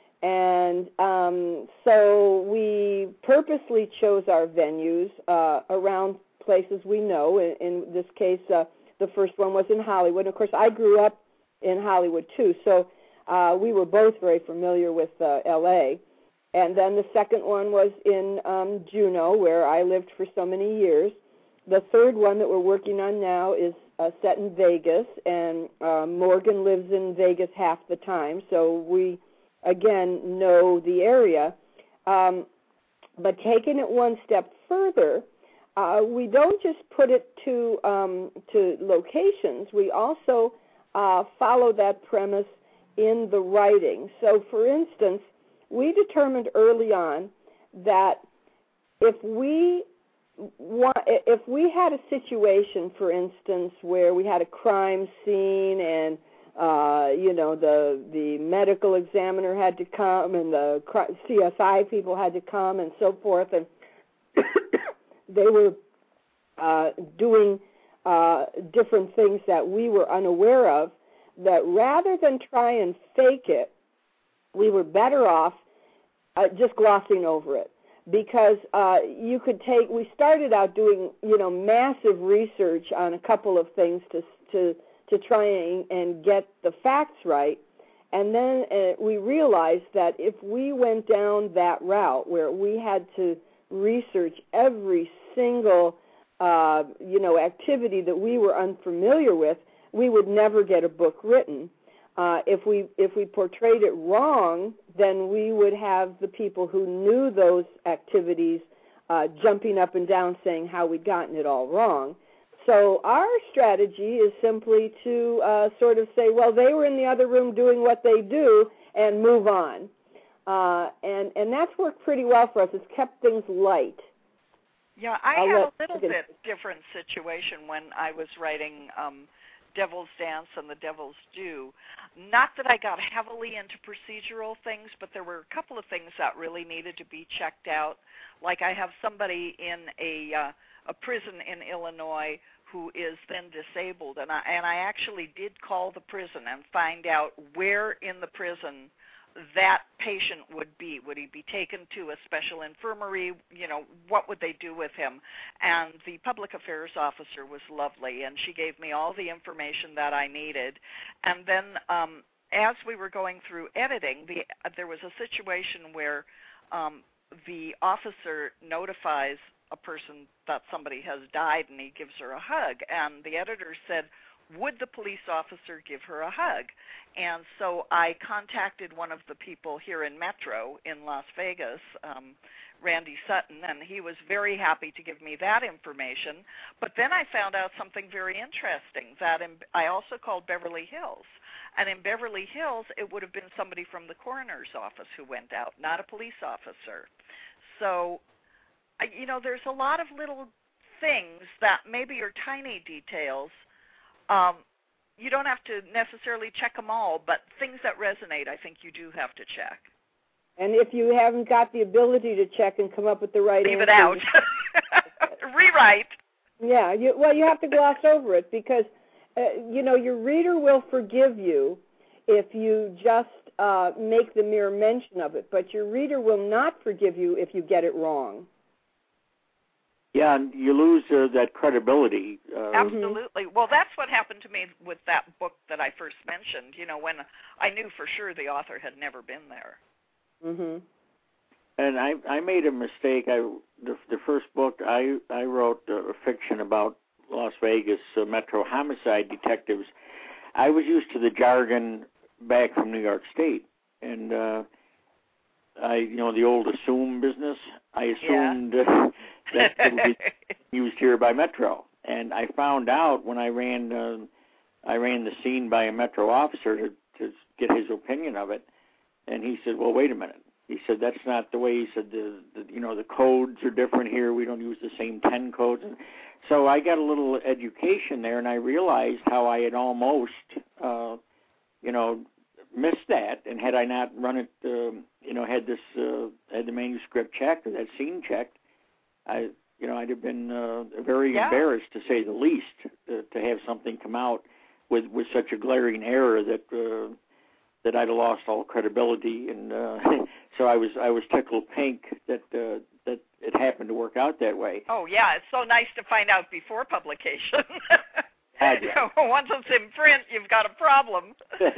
And um, so we purposely chose our venues uh, around places we know. In, in this case, uh, the first one was in Hollywood. Of course, I grew up in Hollywood, too, so uh, we were both very familiar with uh, L A. And then the second one was in um, Juneau, where I lived for so many years. The third one that we're working on now is uh, set in Vegas, and uh, Morgan lives in Vegas half the time, so we, again, know the area. Um, but taking it one step further, Uh, we don't just put it to um, to locations. We also uh, follow that premise in the writing. So, for instance, we determined early on that if we want, if we had a situation, for instance, where we had a crime scene and uh, you know the the medical examiner had to come and the C S I people had to come and so forth, and they were uh, doing uh, different things that we were unaware of, that rather than try and fake it, we were better off uh, just glossing over it. Because uh, you could take, we started out doing, you know, massive research on a couple of things to to, to try and, and get the facts right. And then uh, we realized that if we went down that route where we had to research every single, uh, you know, activity that we were unfamiliar with, we would never get a book written. Uh, if we if we portrayed it wrong, then we would have the people who knew those activities uh, jumping up and down saying how we'd gotten it all wrong. So our strategy is simply to uh, sort of say, well, they were in the other room doing what they do, and move on. Uh, and, and that's worked pretty well for us. It's kept things light. Yeah, I I'll had let, a little bit different situation when I was writing um, Devil's Dance and The Devil's Due. Not that I got heavily into procedural things, but there were a couple of things that really needed to be checked out. Like I have somebody in a uh, a prison in Illinois who is then disabled, and I, and I actually did call the prison and find out where in the prison that patient would be. Would he be taken to a special infirmary? You know, what would they do with him? And the public affairs officer was lovely, and she gave me all the information that I needed. And then um, as we were going through editing, the, uh, there was a situation where um, the officer notifies a person that somebody has died, and he gives her a hug. And the editor said, would the police officer give her a hug? And so I contacted one of the people here in Metro in Las Vegas, um, Randy Sutton, and he was very happy to give me that information. But then I found out something very interesting, that in, I also called Beverly Hills. And in Beverly Hills, it would have been somebody from the coroner's office who went out, not a police officer. So, you know, there's a lot of little things that maybe are tiny details. Um, you don't have to necessarily check them all, but things that resonate, I think you do have to check. And if you haven't got the ability to check and come up with the right Leave answer, it out. Rewrite. Yeah, you, well, you have to gloss over it because, uh, you know, your reader will forgive you if you just uh, make the mere mention of it, but your reader will not forgive you if you get it wrong. Yeah, and you lose uh, that credibility. Uh, Absolutely. Well, that's what happened to me with that book that I first mentioned, you know, when I knew for sure the author had never been there. Mm-hmm. And I, I made a mistake. I the, the first book I I wrote uh, a fiction about Las Vegas uh, Metro homicide detectives. I was used to the jargon back from New York State, and uh, I you know the old assume business. I assumed yeah. uh, that it would be used here by Metro, and I found out when I ran uh, I ran the scene by a Metro officer to to get his opinion of it, and he said, "Well, wait a minute." He said, that's not the way. He said, the, the you know, the codes are different here. We don't use the same ten codes. So I got a little education there, and I realized how I had almost, uh, you know, missed that. And had I not run it, uh, you know, had this, uh, had the manuscript checked or that scene checked, I, you know, I'd have been uh, very yeah. embarrassed, to say the least, uh, to have something come out with, with such a glaring error that uh, that I'd have lost all credibility. And uh, so I was I was tickled pink that uh, that it happened to work out that way. Oh, yeah, it's so nice to find out before publication. Uh, yeah. Once it's in print, you've got a problem.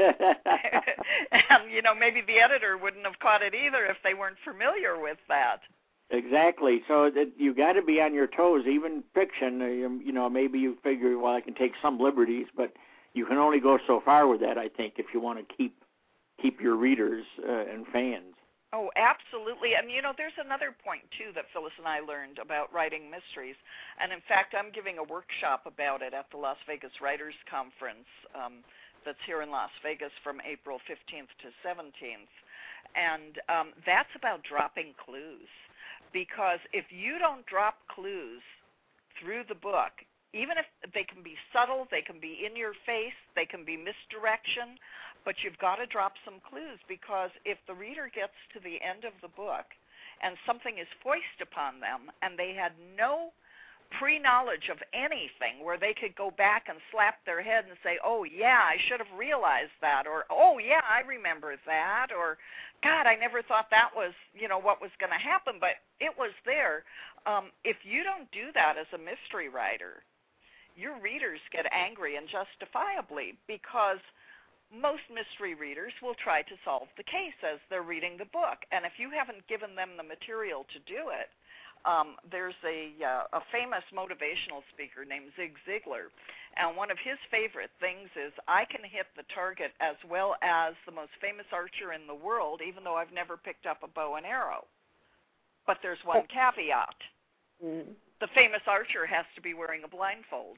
And, you know, maybe the editor wouldn't have caught it either if they weren't familiar with that. Exactly. So that you got to be on your toes, even fiction. Uh, you, you know, maybe you figure, well, I can take some liberties, but you can only go so far with that, I think, if you want to keep keep your readers uh, and fans. Oh, absolutely. And, you know, there's another point, too, that Phyllis and I learned about writing mysteries. And, in fact, I'm giving a workshop about it at the Las Vegas Writers Conference um, that's here in Las Vegas from April fifteenth to seventeenth. And um, that's about dropping clues. Because if you don't drop clues through the book, even if they can be subtle, they can be in your face, they can be misdirection, but you've got to drop some clues, because if the reader gets to the end of the book and something is foisted upon them and they had no pre-knowledge of anything where they could go back and slap their head and say, oh, yeah, I should have realized that, or, oh, yeah, I remember that, or, God, I never thought that was, you know, what was going to happen, but it was there. Um, if you don't do that as a mystery writer, your readers get angry, and justifiably, because most mystery readers will try to solve the case as they're reading the book. And if you haven't given them the material to do it, um, there's a, uh, a famous motivational speaker named Zig Ziglar, and one of his favorite things is, I can hit the target as well as the most famous archer in the world, even though I've never picked up a bow and arrow. But there's one caveat. Mm-hmm. The famous archer has to be wearing a blindfold.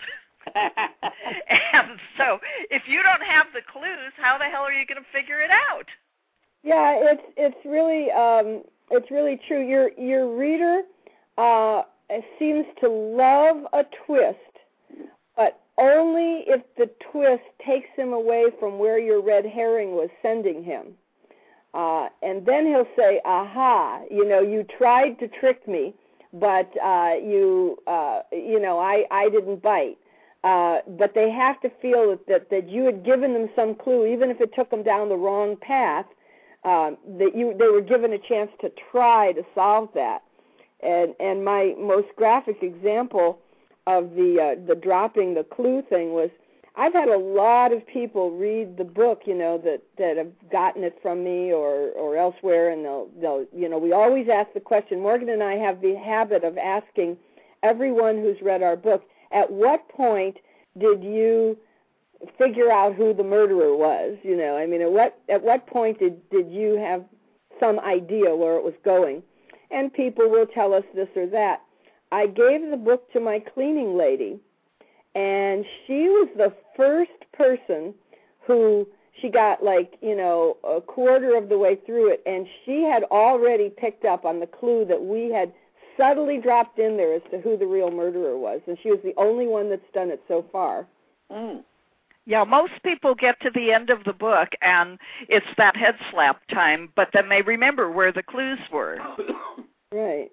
And so if you don't have the clues, how the hell are you going to figure it out? Yeah, it's it's really um, it's really true. Your your reader uh, seems to love a twist, but only if the twist takes him away from where your red herring was sending him. Uh, and then he'll say, aha, you know, you tried to trick me, but uh, you, uh, you know, I, I didn't bite. Uh, but they have to feel that, that, that you had given them some clue, even if it took them down the wrong path, uh, that you they were given a chance to try to solve that. And and my most graphic example of the uh, the dropping the clue thing was, I've had a lot of people read the book, you know, that, that have gotten it from me or, or elsewhere, and they'll they'll you know, we always ask the question. Morgan and I have the habit of asking everyone who's read our book, at what point did you figure out who the murderer was? You know, I mean, at what at what point did, did you have some idea where it was going? And people will tell us this or that. I gave the book to my cleaning lady, and she was the first person who, she got like, you know, a quarter of the way through it, and she had already picked up on the clue that we had subtly dropped in there as to who the real murderer was, and she was the only one that's done it so far. Mm. Yeah, most people get to the end of the book, and it's that head slap time, but then they remember where the clues were. Right.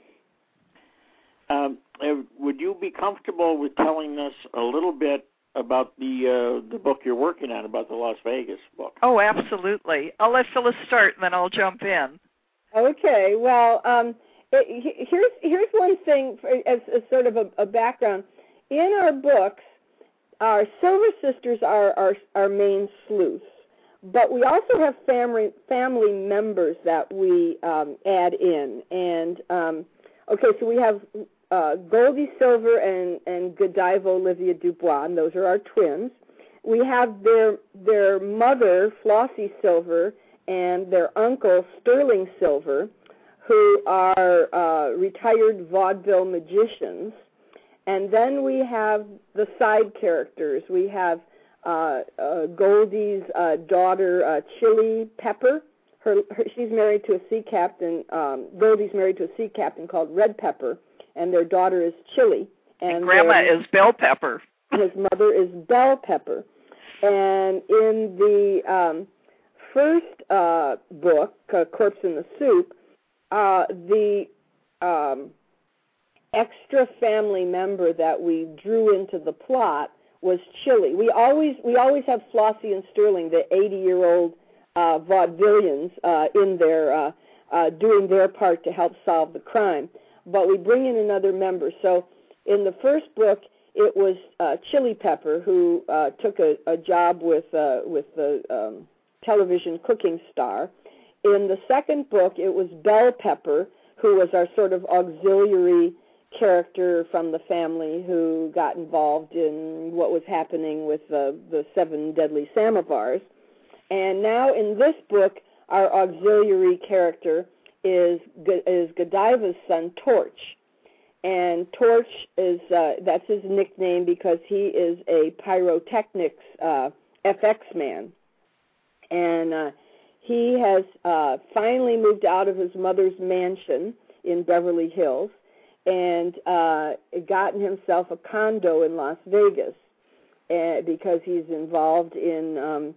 Um, would you be comfortable with telling us a little bit about the uh, the book you're working on, about the Las Vegas book? Oh, absolutely. I'll let Phyllis start, and then I'll jump in. Okay. Well, um, it, here's here's one thing for, as, as sort of a, a background. In our books, our Silver Sisters are our, our main sleuths, but we also have family family members that we um, add in. And um, okay, so we have uh, Goldie Silver and and Godiva Olivia Dubois, and those are our twins. We have their their mother Flossie Silver and their uncle Sterling Silver, who are uh, retired vaudeville magicians. And then we have the side characters. We have uh, uh, Goldie's uh, daughter, uh, Chili Pepper. Her, her, she's married to a sea captain. Um, Goldie's married to a sea captain called Red Pepper, and their daughter is Chili. And, and Grandma their, is Bell Pepper. His mother is Bell Pepper. And in the um, first uh, book, uh, Corpse in the Soup, uh, the um, extra family member that we drew into the plot was Chili. We always we always have Flossie and Sterling, the eighty-year-old uh, vaudevillians, uh, in there uh, uh, doing their part to help solve the crime. But we bring in another member. So in the first book, it was uh, Chili Pepper, who uh, took a, a job with uh, with the um, television cooking star. In the second book, it was Bell Pepper, who was our sort of auxiliary character from the family who got involved in what was happening with the, the seven deadly samovars. And now in this book, our auxiliary character is is Godiva's son, Torch. And Torch is, uh, that's his nickname because he is a pyrotechnics uh, F X man. And uh, he has uh, finally moved out of his mother's mansion in Beverly Hills and uh, gotten himself a condo in Las Vegas uh, because he's involved in um,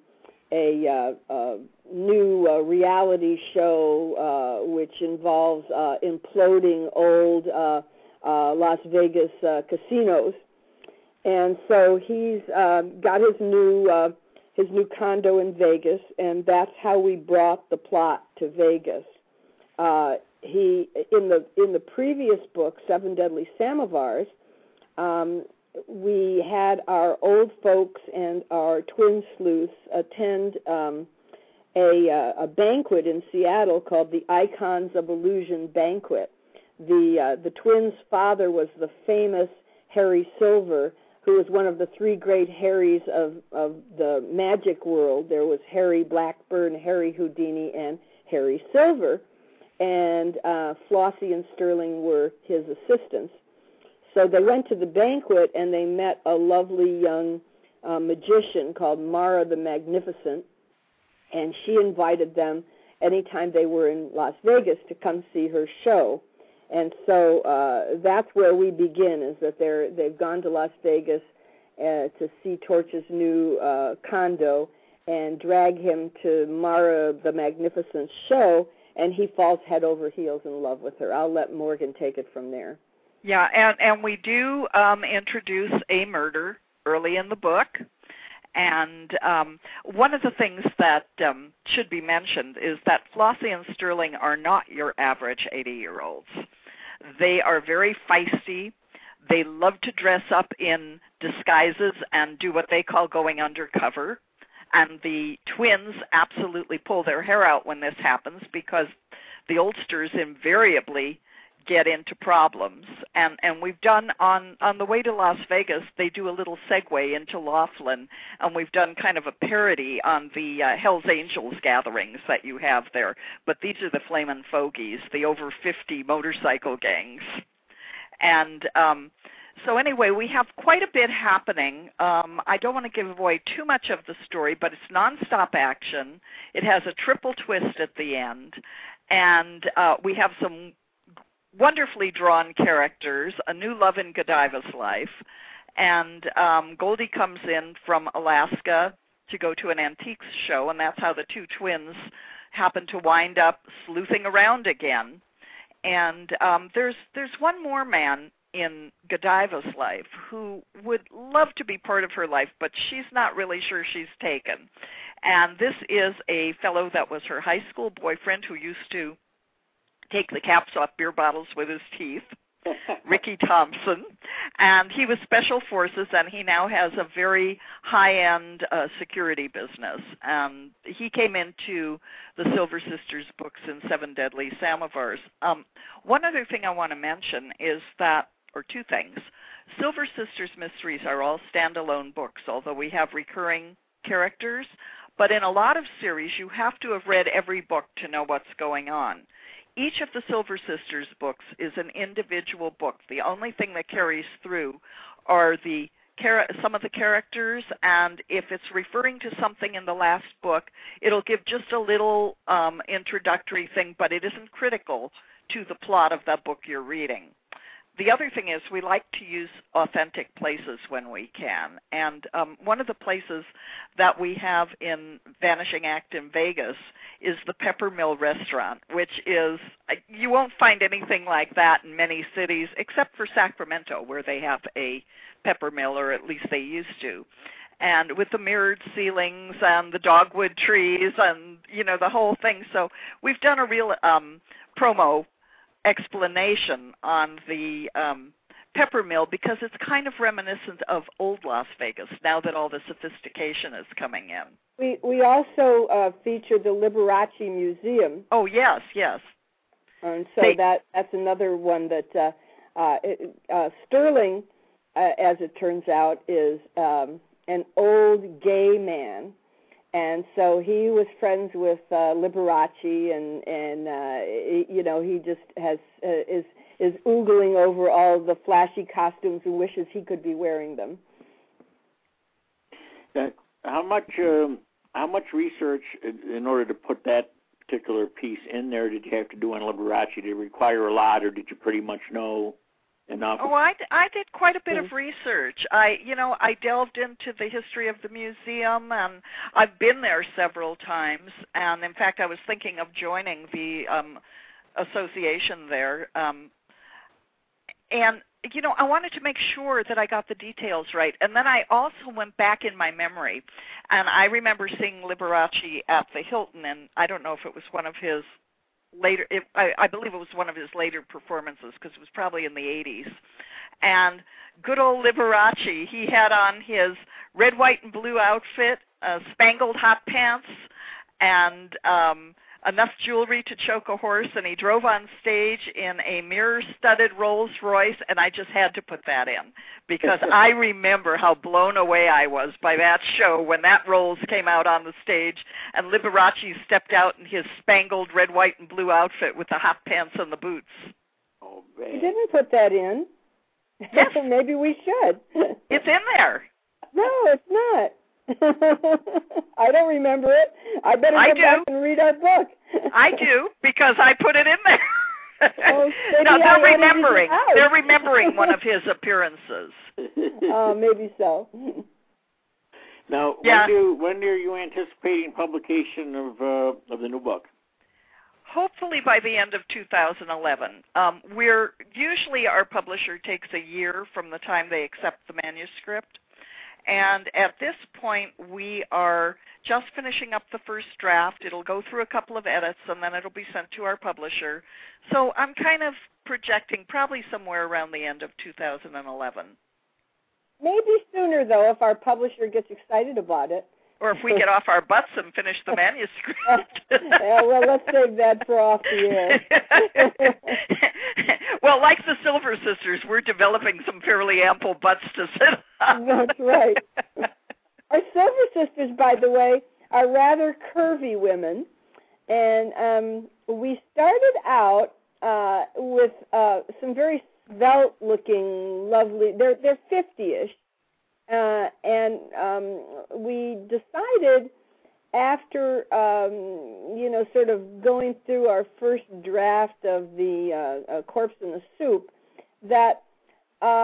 a uh, uh, new uh, reality show uh, which involves uh, imploding old uh, uh, Las Vegas uh, casinos. And so he's uh, got his new uh, his new condo in Vegas, and that's how we brought the plot to Vegas. Uh, he in the in the previous book, Seven Deadly Samovars, um, we had our old folks and our twin sleuths attend um, a, uh, a banquet in Seattle called the Icons of Illusion Banquet. The uh, the twins' father was the famous Harry Silver, who was one of the three great Harrys of, of the magic world. There was Harry Blackburn, Harry Houdini, and Harry Silver. And uh, Flossie and Sterling were his assistants. So they went to the banquet, and they met a lovely young uh, magician called Mara the Magnificent, and she invited them anytime they were in Las Vegas to come see her show. And so uh, that's where we begin, is that they're, they've gone to Las Vegas uh, to see Torch's new uh, condo and drag him to Mara the Magnificent's show, and he falls head over heels in love with her. I'll let Morgan take it from there. Yeah, and, and we do um, introduce a murder early in the book. And um, one of the things that um, should be mentioned is that Flossie and Sterling are not your average eighty-year-olds. They are very feisty. They love to dress up in disguises and do what they call going undercover. And the twins absolutely pull their hair out when this happens because the oldsters invariably get into problems. And and we've done, on, on the way to Las Vegas, they do a little segue into Laughlin, and we've done kind of a parody on the uh, Hells Angels gatherings that you have there. But these are the Flamin' Fogies, the over fifty motorcycle gangs. And um, so anyway, we have quite a bit happening. Um, I don't want to give away too much of the story, but it's nonstop action. It has a triple twist at the end. And uh, we have some wonderfully drawn characters, a new love in Godiva's life, and um, Goldie comes in from Alaska to go to an antiques show, and that's how the two twins happen to wind up sleuthing around again. And um, there's there's one more man in Godiva's life who would love to be part of her life, but she's not really sure she's taken. And this is a fellow that was her high school boyfriend who used to take the caps off beer bottles with his teeth, Ricky Thompson. And he was Special Forces, and he now has a very high-end uh, security business. And he came into the Silver Sisters books in Seven Deadly Samovars. Um, one other thing I want to mention is that, or two things, Silver Sisters Mysteries are all standalone books, although we have recurring characters. But in a lot of series, you have to have read every book to know what's going on. Each of the Silver Sisters books is an individual book. The only thing that carries through are the some of the characters, and if it's referring to something in the last book, it'll give just a little um, introductory thing, but it isn't critical to the plot of that book you're reading. The other thing is we like to use authentic places when we can. And um, one of the places that we have in Vanishing Act in Vegas is the Peppermill Restaurant, which is, you won't find anything like that in many cities except for Sacramento, where they have a Peppermill, or at least they used to. And with the mirrored ceilings and the dogwood trees and, you know, the whole thing. So we've done a real um, promo explanation on the um, Peppermill because it's kind of reminiscent of old Las Vegas now that all the sophistication is coming in. We we also uh, featured the Liberace Museum. Oh, yes, yes. And so they, that that's another one that uh, uh, it, uh, Sterling, uh, as it turns out, is um, an old gay man. And so he was friends with uh, Liberace, and and uh, you know he just has uh, is is oogling over all the flashy costumes and wishes he could be wearing them. Uh, how much um, how much research in order to put that particular piece in there did you have to do on Liberace? Did it require a lot, or did you pretty much know enough? Oh, I, I did quite a bit of research. I, you know, I delved into the history of the museum, and I've been there several times. And in fact, I was thinking of joining the um, association there. Um, and you know, I wanted to make sure that I got the details right. And then I also went back in my memory, and I remember seeing Liberace at the Hilton, and I don't know if it was one of his later, it, I, I believe it was one of his later performances because it was probably in the eighties. And good old Liberace, he had on his red, white, and blue outfit, uh, spangled hot pants, and um, enough jewelry to choke a horse, and he drove on stage in a mirror-studded Rolls Royce, and I just had to put that in because I remember how blown away I was by that show when that Rolls came out on the stage and Liberace stepped out in his spangled red, white, and blue outfit with the hot pants and the boots. Oh, man. You didn't put that in. Yes. Maybe we should. It's in there. No, it's not. I don't remember it. I better I go do. back and read our book. I do, because I put it in there. Oh, no, they're I remembering. edited it out. They're remembering one of his appearances. Oh, uh, maybe so. Now, yeah. when do when are you anticipating publication of uh, of the new book? Hopefully by the end of two thousand eleven. Um, we're usually our publisher takes a year from the time they accept the manuscript. And at this point, we are just finishing up the first draft. It'll go through a couple of edits, and then it'll be sent to our publisher. So I'm kind of projecting probably somewhere around the end of two thousand eleven. Maybe sooner, though, if our publisher gets excited about it. Or if we get off our butts and finish the manuscript. Yeah, well, let's save that for off the air. Well, like the Silver Sisters, we're developing some fairly ample butts to sit on. That's right. Our Silver Sisters, by the way, are rather curvy women. And um, we started out uh, with uh, some very svelte-looking, lovely, they're, they're fifty-ish. Uh, and um, we decided after, um, you know, sort of going through our first draft of the uh, uh, Corpse in the Soup, that uh,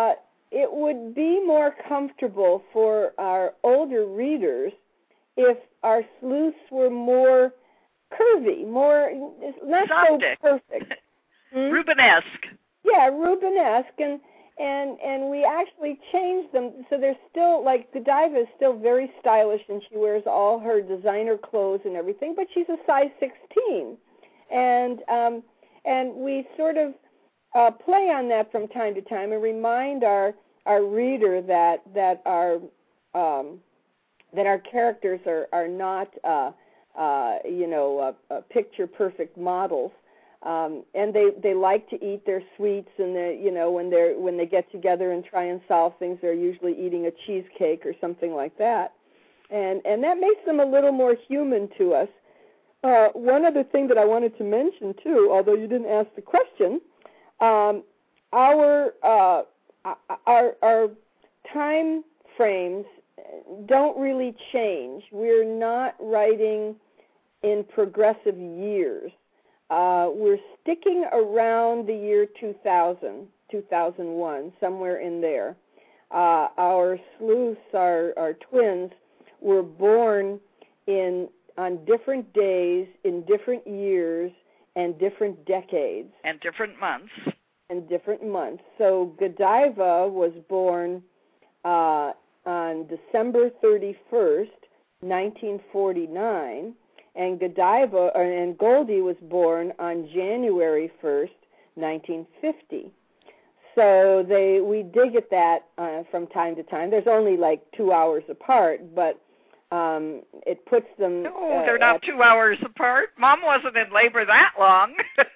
it would be more comfortable for our older readers if our sleuths were more curvy, more not Exotic. so perfect. Hmm? Rubenesque. Yeah, Rubenesque, and and and we actually changed them so they're still like Godiva is still very stylish and she wears all her designer clothes and everything, but she's a size sixteen, and um, and we sort of uh, play on that from time to time and remind our our reader that that our um, that our characters are are not uh, uh, you know uh, uh, picture perfect models. Um, and they, they like to eat their sweets, and they, you know when they're when they get together and try and solve things, they're usually eating a cheesecake or something like that, and and that makes them a little more human to us. Uh, one other thing that I wanted to mention too, although you didn't ask the question, um, our uh, our our time frames don't really change. We're not writing in progressive years. Uh, we're sticking around the year two thousand, two thousand one, somewhere in there. Uh, our sleuths, our, our twins, were born in on different days, in different years, and different decades. And different months. And different months. So Godiva was born uh, on December thirty-first, nineteen forty-nine, and Godiva and Goldie was born on January first, nineteen fifty. So they we dig at that uh, from time to time. There's only like two hours apart, but um, it puts them. No, uh, they're not at, two hours apart. Mom wasn't in labor that long.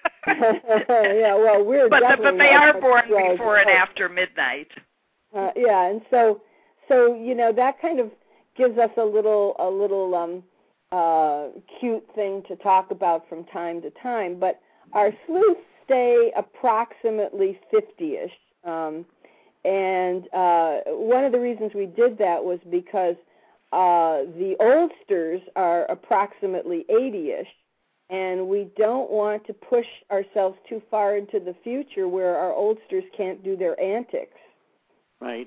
Yeah, well, we're but the, definitely but they not are born before and apart. after midnight. Uh, yeah, and so so you know that kind of gives us a little a little. Um, Uh, cute thing to talk about from time to time, but our sleuths stay approximately fifty-ish, um, and uh, one of the reasons we did that was because uh, the oldsters are approximately eighty-ish, and we don't want to push ourselves too far into the future where our oldsters can't do their antics. Right.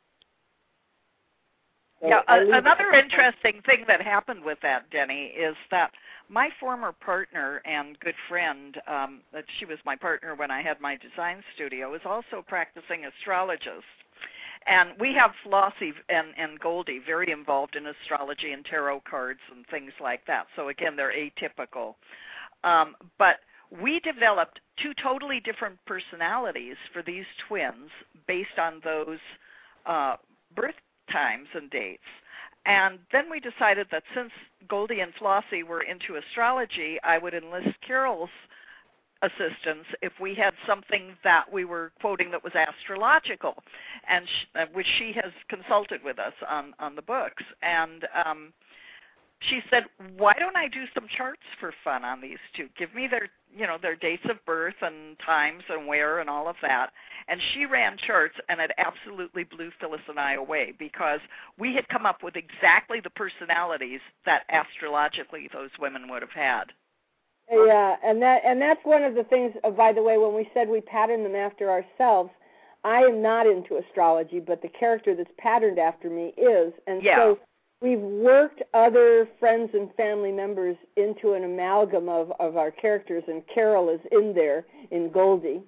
So yeah, a, another interesting thing that happened with that, Denny, is that my former partner and good friend, um, that she was my partner when I had my design studio, is also practicing astrologist. And we have Flossie and, and Goldie very involved in astrology and tarot cards and things like that. So, again, they're atypical. Um, but we developed two totally different personalities for these twins based on those uh, birth times and dates. And then we decided that since Goldie and Flossie were into astrology, I would enlist Carol's assistance if we had something that we were quoting that was astrological, and sh- uh, which she has consulted with us on, on the books. And um, she said, why don't I do some charts for fun on these two? Give me their, you know, their dates of birth and times and where and all of that. And she ran charts, and it absolutely blew Phyllis and I away because we had come up with exactly the personalities that astrologically those women would have had. Yeah, and that and that's one of the things, uh, by the way, when we said we pattern them after ourselves, I am not into astrology, but the character that's patterned after me is. And yeah. so we've worked other friends and family members into an amalgam of, of our characters, and Carol is in there in Goldie.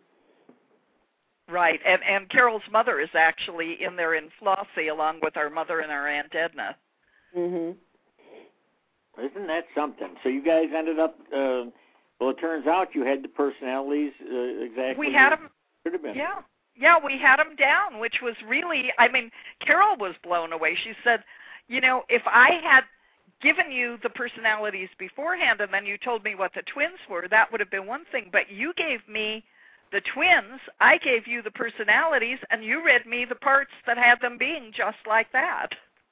Right, and, and Carol's mother is actually in there in Flossie along with our mother and our Aunt Edna. Mm-hmm. Isn't that something? So you guys ended up, uh, well, it turns out you had the personalities uh, exactly. We had them, should have been. yeah. Yeah, we had them down, which was really, I mean, Carol was blown away. She said, you know, if I had given you the personalities beforehand and then you told me what the twins were, that would have been one thing. But you gave me the twins, I gave you the personalities, and you read me the parts that had them being just like that.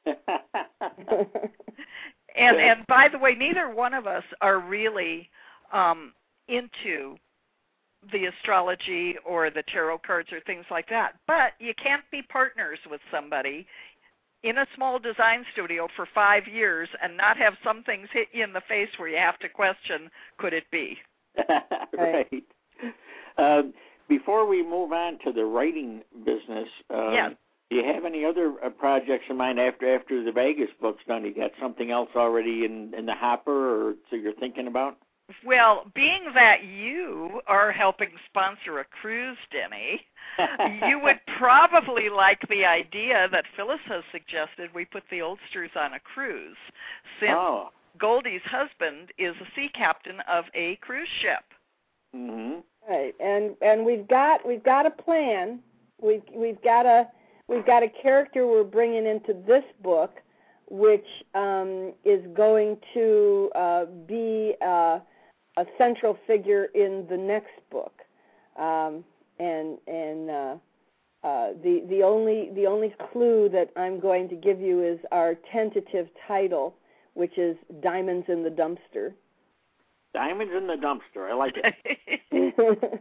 and and by the way, neither one of us are really um, into the astrology or the tarot cards or things like that. But you can't be partners with somebody in a small design studio for five years and not have some things hit you in the face where you have to question, could it be? Right. Um, before we move on to the writing business, um, yes. do you have any other uh, projects in mind after after the Vegas book's done? You got something else already in, in the hopper, or so you're thinking about? Well, being that you are helping sponsor a cruise, Denny, you would probably like the idea that Phyllis has suggested we put the Oldsters on a cruise, since oh. Goldie's husband is a sea captain of a cruise ship. Mm-hmm. Right, and and we've got we've got a plan. We've we've got a we've got a character we're bringing into this book, which um, is going to uh, be uh, a central figure in the next book, um, and and uh, uh, the the only the only clue that I'm going to give you is our tentative title, which is Diamonds in the Dumpster. Diamonds in the Dumpster. I like it.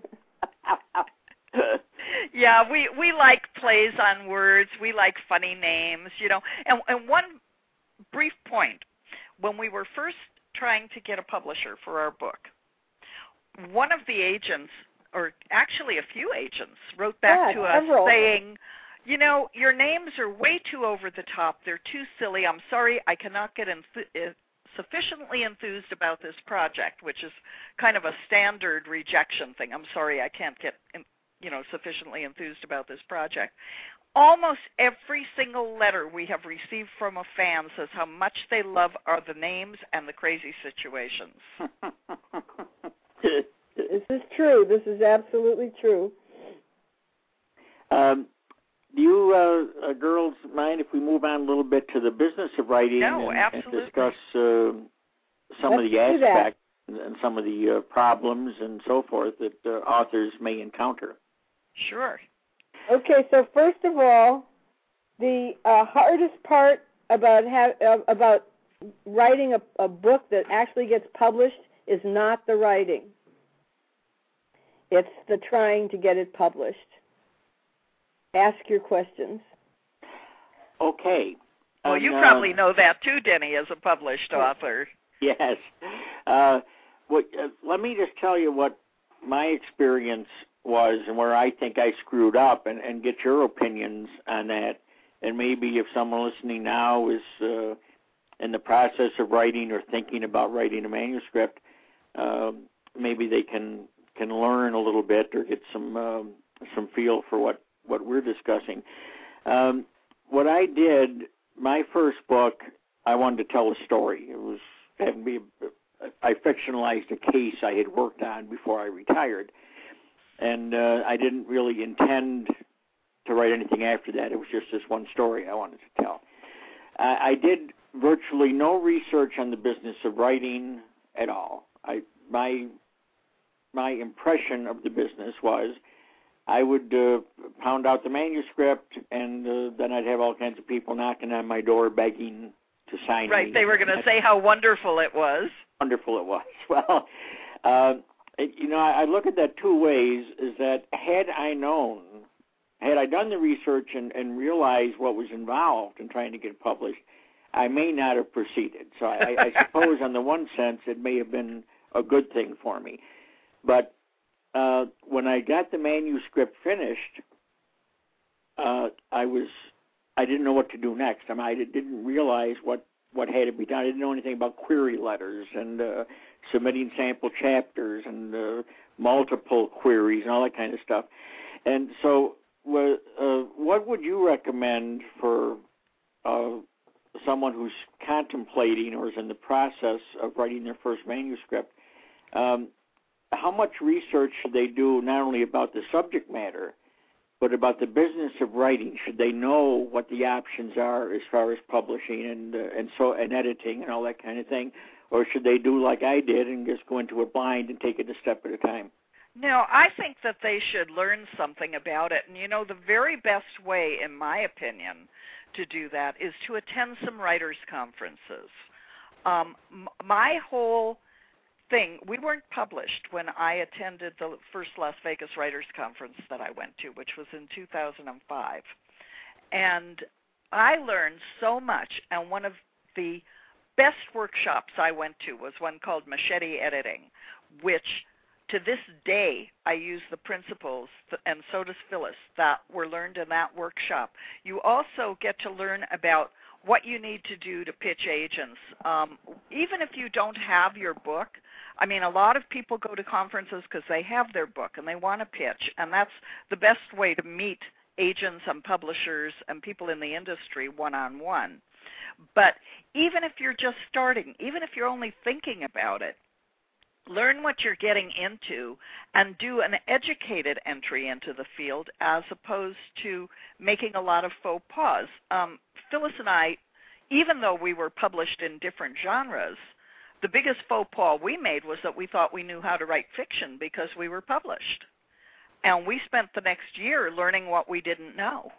Yeah, we we like plays on words. We like funny names, you know. And and one brief point, when we were first trying to get a publisher for our book, one of the agents, or actually a few agents, wrote back yeah, to us several. saying, you know, your names are way too over the top. They're too silly. I'm sorry, I cannot get enth- sufficiently enthused about this project, which is kind of a standard rejection thing. I'm sorry, I can't get, you know, sufficiently enthused about this project. Almost every single letter we have received from a fan says how much they love are the names and the crazy situations. This is true. This is absolutely true. Um, do you uh, uh, girls mind if we move on a little bit to the business of writing no, and, absolutely. and discuss uh, some Let's of the do that. aspects and some of the uh, problems and so forth that uh, authors may encounter? Sure. Okay, so first of all, the uh, hardest part about ha- uh, about writing a, a book that actually gets published is not the writing. It's the trying to get it published. Ask your questions. Okay. Well, and, you uh, probably know that too, Denny, as a published author. Yes. Uh, what, uh, let me just tell you what my experience was and where I think I screwed up, and, and get your opinions on that. And maybe if someone listening now is uh, in the process of writing or thinking about writing a manuscript, uh, maybe they can can learn a little bit or get some um, some feel for what, what we're discussing. Um, what I did, my first book, I wanted to tell a story. It was having me. I fictionalized a case I had worked on before I retired. And uh, I didn't really intend to write anything after that. It was just this one story I wanted to tell. Uh, I did virtually no research on the business of writing at all. I my my impression of the business was I would uh, pound out the manuscript, and uh, then I'd have all kinds of people knocking on my door begging to sign Right, me. they were going to say how wonderful it was. Wonderful it was. Well, uh, you know, I look at that two ways, is that had I known, had I done the research and, and realized what was involved in trying to get published, I may not have proceeded. So I, I suppose on the one sense it may have been a good thing for me. But uh, when I got the manuscript finished, uh, I was I didn't know what to do next. I mean, I didn't realize what, what had to be done. I didn't know anything about query letters and uh, submitting sample chapters and uh, multiple queries and all that kind of stuff. And so uh, what would you recommend for uh, someone who's contemplating or is in the process of writing their first manuscript? Um, how much research should they do not only about the subject matter, but about the business of writing? Should they know what the options are as far as publishing and uh, and so and editing and all that kind of thing? Or should they do like I did and just go into it blind and take it a step at a time? No, I think that they should learn something about it. And, you know, the very best way, in my opinion, to do that is to attend some writers' conferences. Um, m- my whole thing, we weren't published when I attended the first Las Vegas Writers' Conference that I went to, which was in two thousand five. And I learned so much, and one of the best workshops I went to was one called Machete Editing, which to this day, I use the principles, and so does Phyllis, that were learned in that workshop. You also get to learn about what you need to do to pitch agents. Um, even if you don't have your book, I mean, a lot of people go to conferences because they have their book and they want to pitch, and that's the best way to meet agents and publishers and people in the industry one-on-one. But even if you're just starting, even if you're only thinking about it, learn what you're getting into and do an educated entry into the field as opposed to making a lot of faux pas. Um, Phyllis and I, even though we were published in different genres, the biggest faux pas we made was that we thought we knew how to write fiction because we were published. And we spent the next year learning what we didn't know.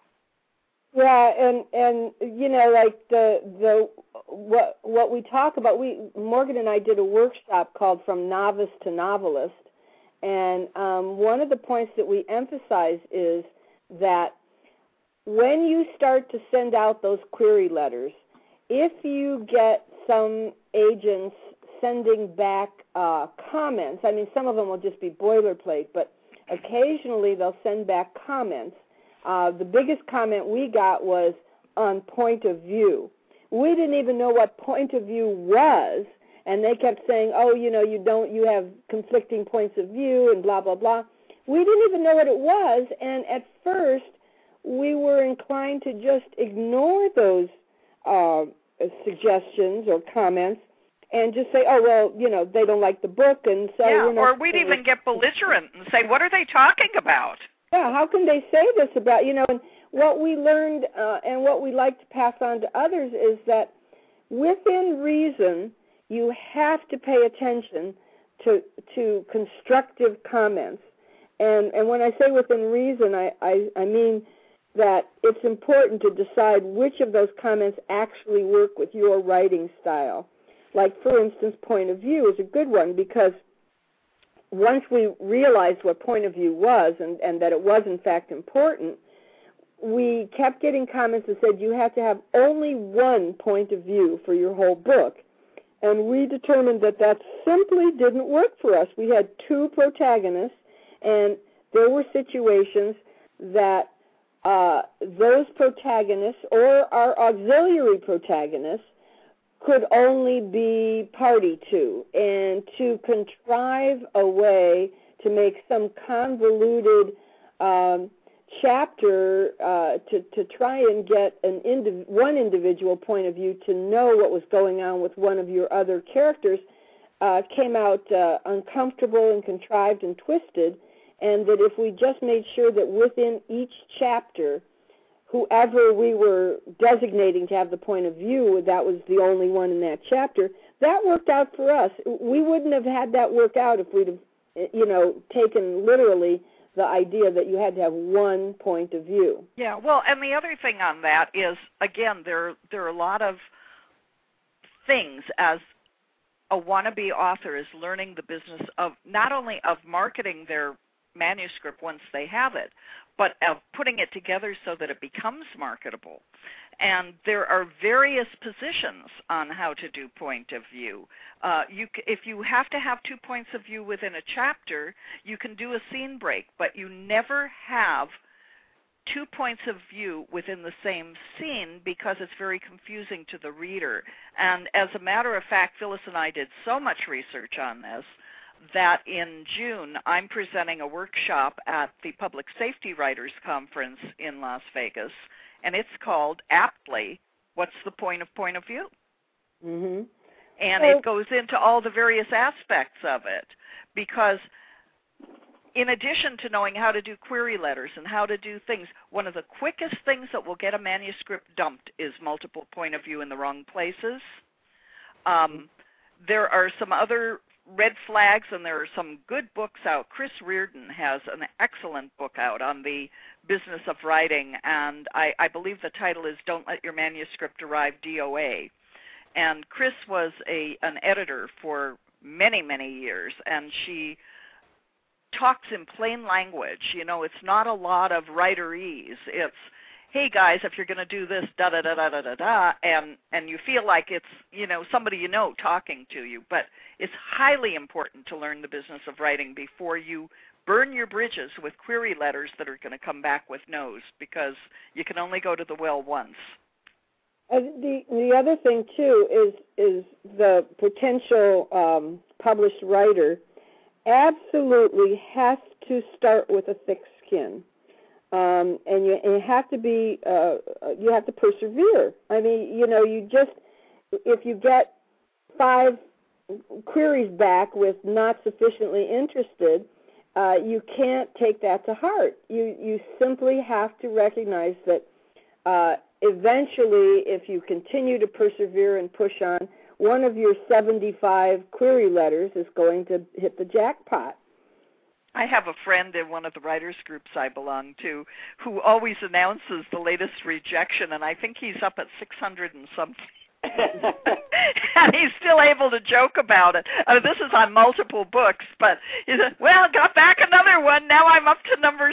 Yeah, and and you know, like the the what what we talk about, we Morgan and I did a workshop called From Novice to Novelist, and um, one of the points that we emphasize is that when you start to send out those query letters, if you get some agents sending back uh, comments, I mean, some of them will just be boilerplate, but occasionally they'll send back comments. Uh, the biggest comment we got was on point of view. We didn't even know what point of view was, and they kept saying, oh, you know, you don't, you have conflicting points of view and blah, blah, blah. We didn't even know what it was, and at first we were inclined to just ignore those uh, suggestions or comments and just say, oh, well, you know, they don't like the book, and so yeah, we're not. Or we'd even get belligerent and say, what are they talking about? Yeah, how can they say this about, you know, and what we learned uh, and what we like to pass on to others is that within reason, you have to pay attention to to constructive comments. And and when I say within reason, I, I, I mean that it's important to decide which of those comments actually work with your writing style. Like, for instance, point of view is a good one because once we realized what point of view was and, and that it was, in fact, important, we kept getting comments that said you have to have only one point of view for your whole book. And we determined that that simply didn't work for us. We had two protagonists, and there were situations that uh, those protagonists or our auxiliary protagonists could only be party to, and to contrive a way to make some convoluted um, chapter uh, to, to try and get an indiv- one individual point of view to know what was going on with one of your other characters uh, came out uh, uncomfortable and contrived and twisted, and that if we just made sure that within each chapter whoever we were designating to have the point of view, that was the only one in that chapter, that worked out for us. We wouldn't have had that work out if we'd have, you know, taken literally the idea that you had to have one point of view. Yeah, well, and the other thing on that is, again, there there are a lot of things as a wannabe author is learning the business of not only of marketing their manuscript once they have it, but of putting it together so that it becomes marketable. And there are various positions on how to do point of view. Uh, you, if you have to have two points of view within a chapter, you can do a scene break, but you never have two points of view within the same scene because it's very confusing to the reader. And as a matter of fact, Phyllis and I did so much research on this that in June I'm presenting a workshop at the Public Safety Writers Conference in Las Vegas, and it's called, aptly, What's the Point of Point of View? Mm-hmm. And so, it goes into all the various aspects of it, because in addition to knowing how to do query letters and how to do things, one of the quickest things that will get a manuscript dumped is multiple point of view in the wrong places. Um, there are some other red flags, and there are some good books out. Chris Reardon has an excellent book out on the business of writing, and I, I believe the title is Don't Let Your Manuscript Arrive D O A. And Chris was a an editor for many, many years, and she talks in plain language. You know, it's not a lot of writerese. It's hey guys, if you're going to do this, da da da da da da da, and and you feel like it's, you know, somebody you know talking to you. But it's highly important to learn the business of writing before you burn your bridges with query letters that are going to come back with no's, because you can only go to the well once. And the the other thing too is is the potential um, published writer absolutely has to start with a thick skin, um, and you, and you have to be uh, you have to persevere. I mean, you know, you just if you get five queries back with not sufficiently interested, uh, you can't take that to heart. You you simply have to recognize that. Uh, Eventually, if you continue to persevere and push on, one of your seventy-five query letters is going to hit the jackpot. I have a friend in one of the writers groups I belong to who always announces the latest rejection, and I think he's up at six hundred and something. And he's still able to joke about it. I mean, this is on multiple books, but he said, well, got back another one. Now I'm up to number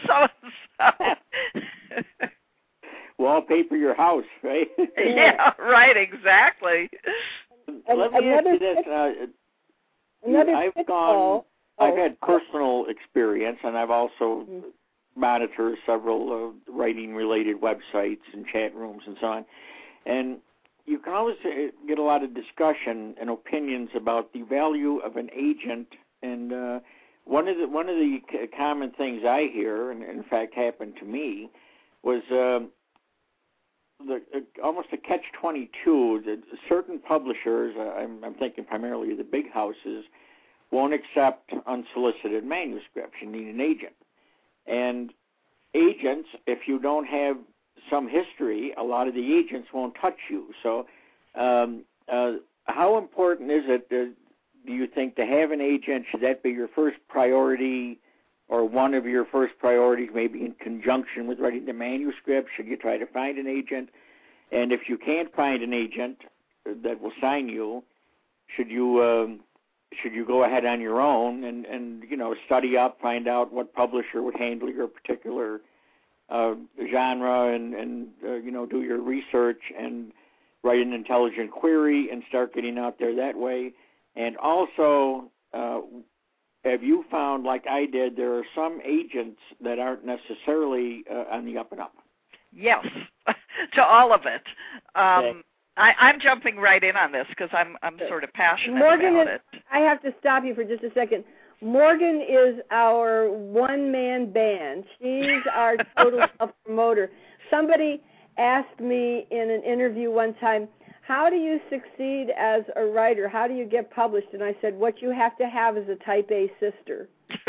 so-and-so. Wallpaper your house, right? Yeah, right, exactly. Let me ask you this. Uh, another I've gone, oh. I've had personal experience, and I've also mm-hmm. monitored several uh, writing-related websites and chat rooms and so on. And you can always get a lot of discussion and opinions about the value of an agent. And uh, one of the one of the common things I hear, and in fact happened to me, was uh, The, uh, almost a catch twenty-two. That certain publishers, uh, I'm, I'm thinking primarily the big houses, won't accept unsolicited manuscripts. You need an agent. And agents, if you don't have some history, a lot of the agents won't touch you. So um, uh, how important is it, uh, do you think, to have an agent? Should that be your first priority, or one of your first priorities, maybe in conjunction with writing the manuscript? Should you try to find an agent? And if you can't find an agent that will sign you, should you um, should you go ahead on your own and, and you know study up, find out what publisher would handle your particular uh, genre, and and uh, you know do your research and write an intelligent query and start getting out there that way? And also, uh, have you found, like I did, there are some agents that aren't necessarily uh, on the up and up? Yes, to all of it. Um, okay. I, I'm jumping right in on this because I'm I'm sort of passionate Morgan about is, it. I have to stop you for just a second. Morgan is our one-man band. She's our total self-promoter. Somebody asked me in an interview one time, how do you succeed as a writer? How do you get published? And I said, what you have to have is a type A sister.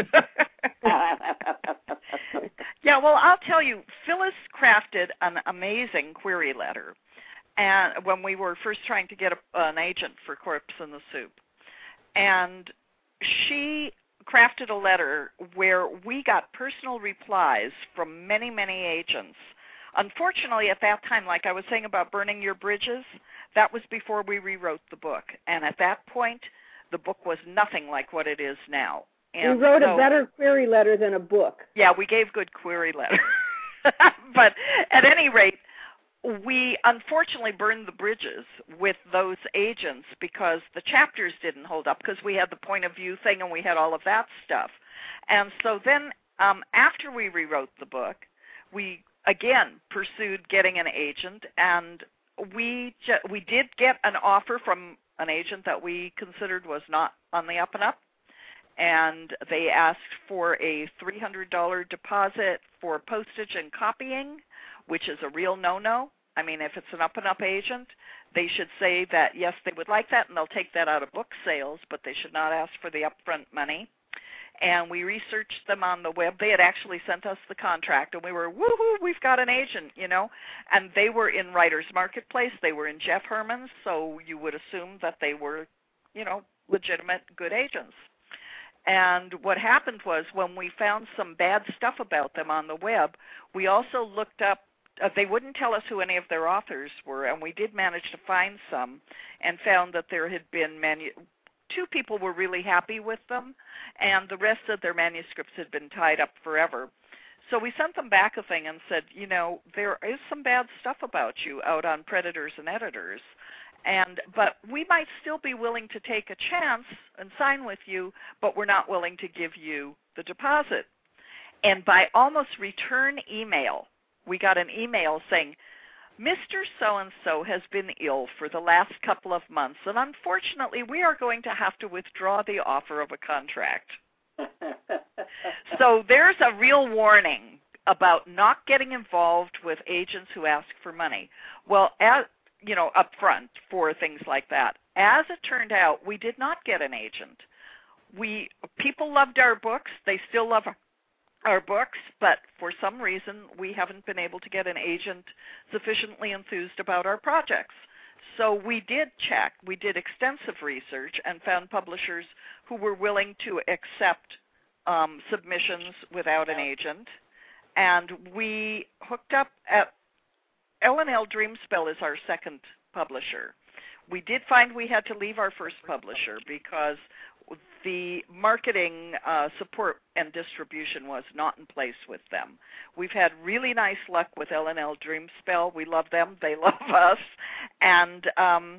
Yeah, well, I'll tell you, Phyllis crafted an amazing query letter, and when we were first trying to get a, an agent for Corpse in the Soup. And she crafted a letter where we got personal replies from many, many agents. Unfortunately, at that time, like I was saying about burning your bridges, that was before we rewrote the book. And at that point, the book was nothing like what it is now. And we wrote so, a better query letter than a book. Yeah, we gave good query letter. But at any rate, we unfortunately burned the bridges with those agents because the chapters didn't hold up, because we had the point of view thing and we had all of that stuff. And so then um, after we rewrote the book, we again pursued getting an agent, and we ju- we did get an offer from an agent that we considered was not on the up and up. And they asked for a three hundred dollars deposit for postage and copying, which is a real no-no. I mean, if it's an up-and-up agent, they should say that, yes, they would like that, and they'll take that out of book sales, but they should not ask for the upfront money. And we researched them on the web. They had actually sent us the contract, and we were, woohoo, we've got an agent, you know. And they were in Writers Marketplace. They were in Jeff Herman's, so you would assume that they were, you know, legitimate, good agents. And what happened was when we found some bad stuff about them on the web, we also looked up, uh, they wouldn't tell us who any of their authors were, and we did manage to find some and found that there had been manu- two people were really happy with them, and the rest of their manuscripts had been tied up forever. So we sent them back a thing and said, you know, there is some bad stuff about you out on Predators and Editors, and but we might still be willing to take a chance and sign with you, but we're not willing to give you the deposit. And by almost return email, we got an email saying, Mister So-and-so has been ill for the last couple of months, and unfortunately we are going to have to withdraw the offer of a contract. So there's a real warning about not getting involved with agents who ask for money. Well, as, you know, up front for things like that. As it turned out, we did not get an agent. We people loved our books. They still love our our books, but for some reason we haven't been able to get an agent sufficiently enthused about our projects. So we did check, we did extensive research and found publishers who were willing to accept um, submissions without an agent. And we hooked up at L and L Dreamspell is our second publisher. We did find we had to leave our first publisher because the marketing uh, support and distribution was not in place with them. We've had really nice luck with L and L Dreamspell. We love them. They love us. And um,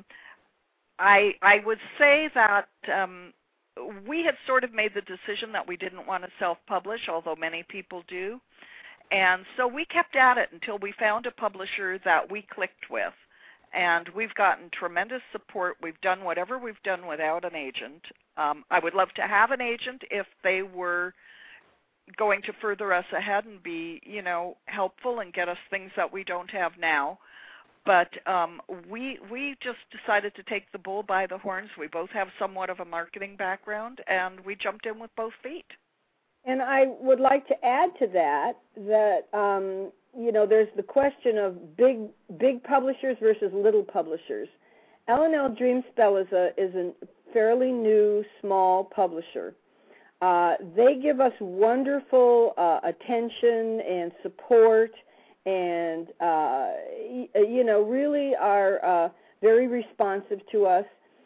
I, I would say that um, we had sort of made the decision that we didn't want to self-publish, although many people do. And so we kept at it until we found a publisher that we clicked with. And we've gotten tremendous support. We've done whatever we've done without an agent. Um, I would love to have an agent if they were going to further us ahead and be, you know, helpful and get us things that we don't have now. But um, we we just decided to take the bull by the horns. We both have somewhat of a marketing background, and we jumped in with both feet. And I would like to add to that that, um, you know, there's the question of big big publishers versus little publishers. L and L Dreamspell is a is a fairly new, small publisher. Uh, they give us wonderful uh, attention and support, and uh, you know, really are uh, very responsive to us.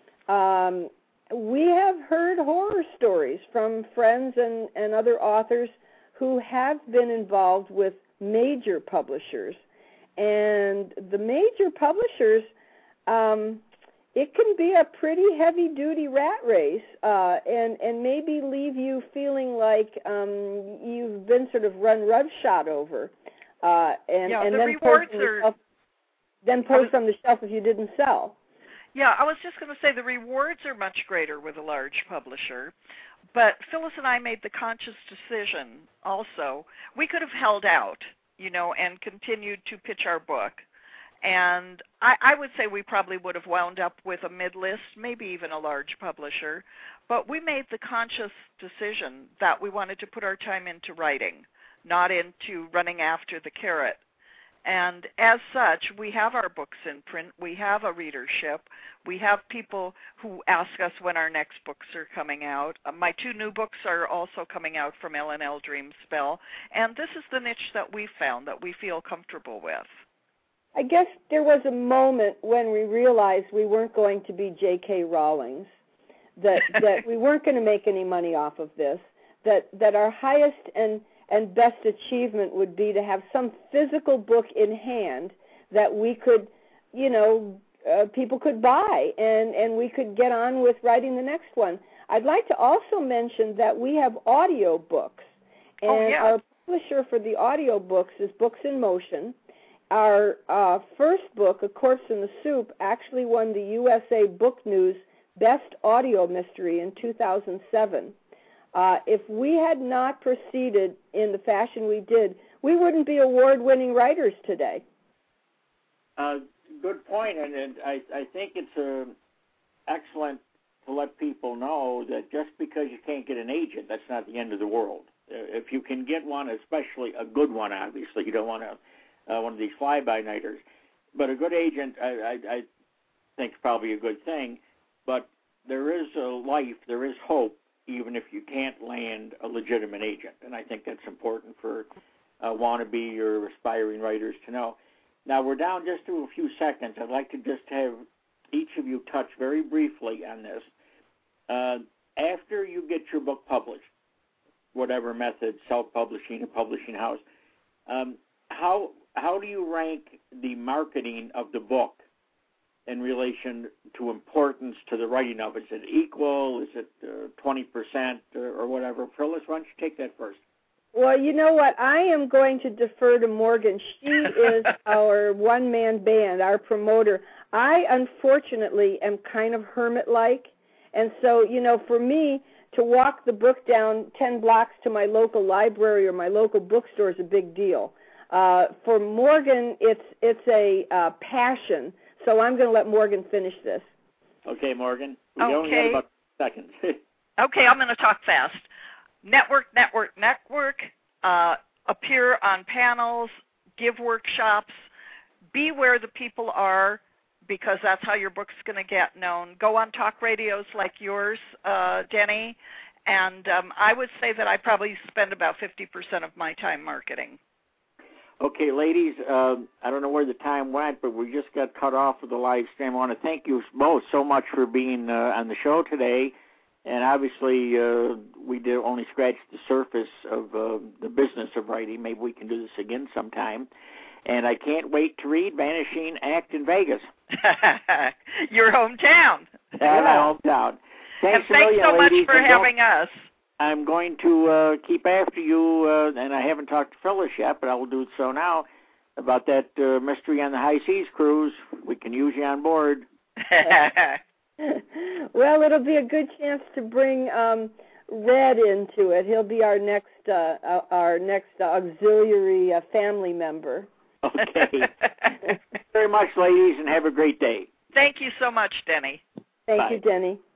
Um, we have heard horror stories from friends and, and other authors who have been involved with major publishers, and the major publishers, um, it can be a pretty heavy-duty rat race, uh, and and maybe leave you feeling like um, you've been sort of run roughshod over, uh, and yeah, and the then rewards post are shelf, then post on the shelf if you didn't sell. Yeah, I was just going to say the rewards are much greater with a large publisher, but Phyllis and I made the conscious decision also. We could have held out, you know, and continued to pitch our book. And I, I would say we probably would have wound up with a mid-list, maybe even a large publisher. But we made the conscious decision that we wanted to put our time into writing, not into running after the carrot. And as such, we have our books in print. We have a readership. We have people who ask us when our next books are coming out. Uh, my two new books are also coming out from L and L Dreamspell. And this is the niche that we found that we feel comfortable with. I guess there was a moment when we realized we weren't going to be J K Rowling's, that that we weren't going to make any money off of this, that that our highest and and best achievement would be to have some physical book in hand that we could, you know, uh, people could buy, and, and we could get on with writing the next one. I'd like to also mention that we have audio books, and oh, yeah. our publisher for the audio books is Books in Motion. Our uh, first book, A Corpse in the Soup, actually won the U S A Book News Best Audio Mystery in two thousand seven. Uh, if we had not proceeded in the fashion we did, we wouldn't be award-winning writers today. Uh, good point, and, and I, I think it's uh, excellent to let people know that just because you can't get an agent, that's not the end of the world. Uh, if you can get one, especially a good one, obviously, you don't want to, uh, one of these fly-by-nighters, but a good agent, I, I, I think, is probably a good thing, but there is a life, there is hope, even if you can't land a legitimate agent. And I think that's important for uh, wannabe or aspiring writers to know. Now, we're down just to a few seconds. I'd like to just have each of you touch very briefly on this. Uh, after you get your book published, whatever method, self-publishing, a publishing house, Um, how how do you rank the marketing of the book in relation to importance to the writing of it? Is it equal? Is it uh, twenty percent or, or whatever? Phyllis, why don't you take that first? Well, you know what? I am going to defer to Morgan. She is our one-man band, our promoter. I, unfortunately, am kind of hermit-like. And so, you know, for me, to walk the book down ten blocks to my local library or my local bookstore is a big deal. Uh, for Morgan, it's it's a uh, passion. So I'm going to let Morgan finish this. Okay, Morgan. We okay. only have about seconds. Okay, I'm going to talk fast. Network, network, network, uh, appear on panels, give workshops, be where the people are, because that's how your book's going to get known. Go on talk radios like yours, uh, Denny, and um, I would say that I probably spend about fifty percent of my time marketing. Okay, ladies, uh, I don't know where the time went, but we just got cut off with the live stream. I want to thank you both so much for being uh, on the show today. And obviously, uh, we did only scratch the surface of uh, the business of writing. Maybe we can do this again sometime. And I can't wait to read Vanishing Act in Vegas. Your hometown. Yeah, my hometown. Thanks, and thanks million, so much ladies, for having us. I'm going to uh, keep after you, uh, and I haven't talked to Phyllis yet, but I will do so now, about that uh, Mystery on the High Seas cruise. We can use you on board. Well, it'll be a good chance to bring um, Red into it. He'll be our next uh, our next auxiliary uh, family member. Okay. Thank you very much, ladies, and have a great day. Thank you so much, Denny. Thank Bye. you, Denny.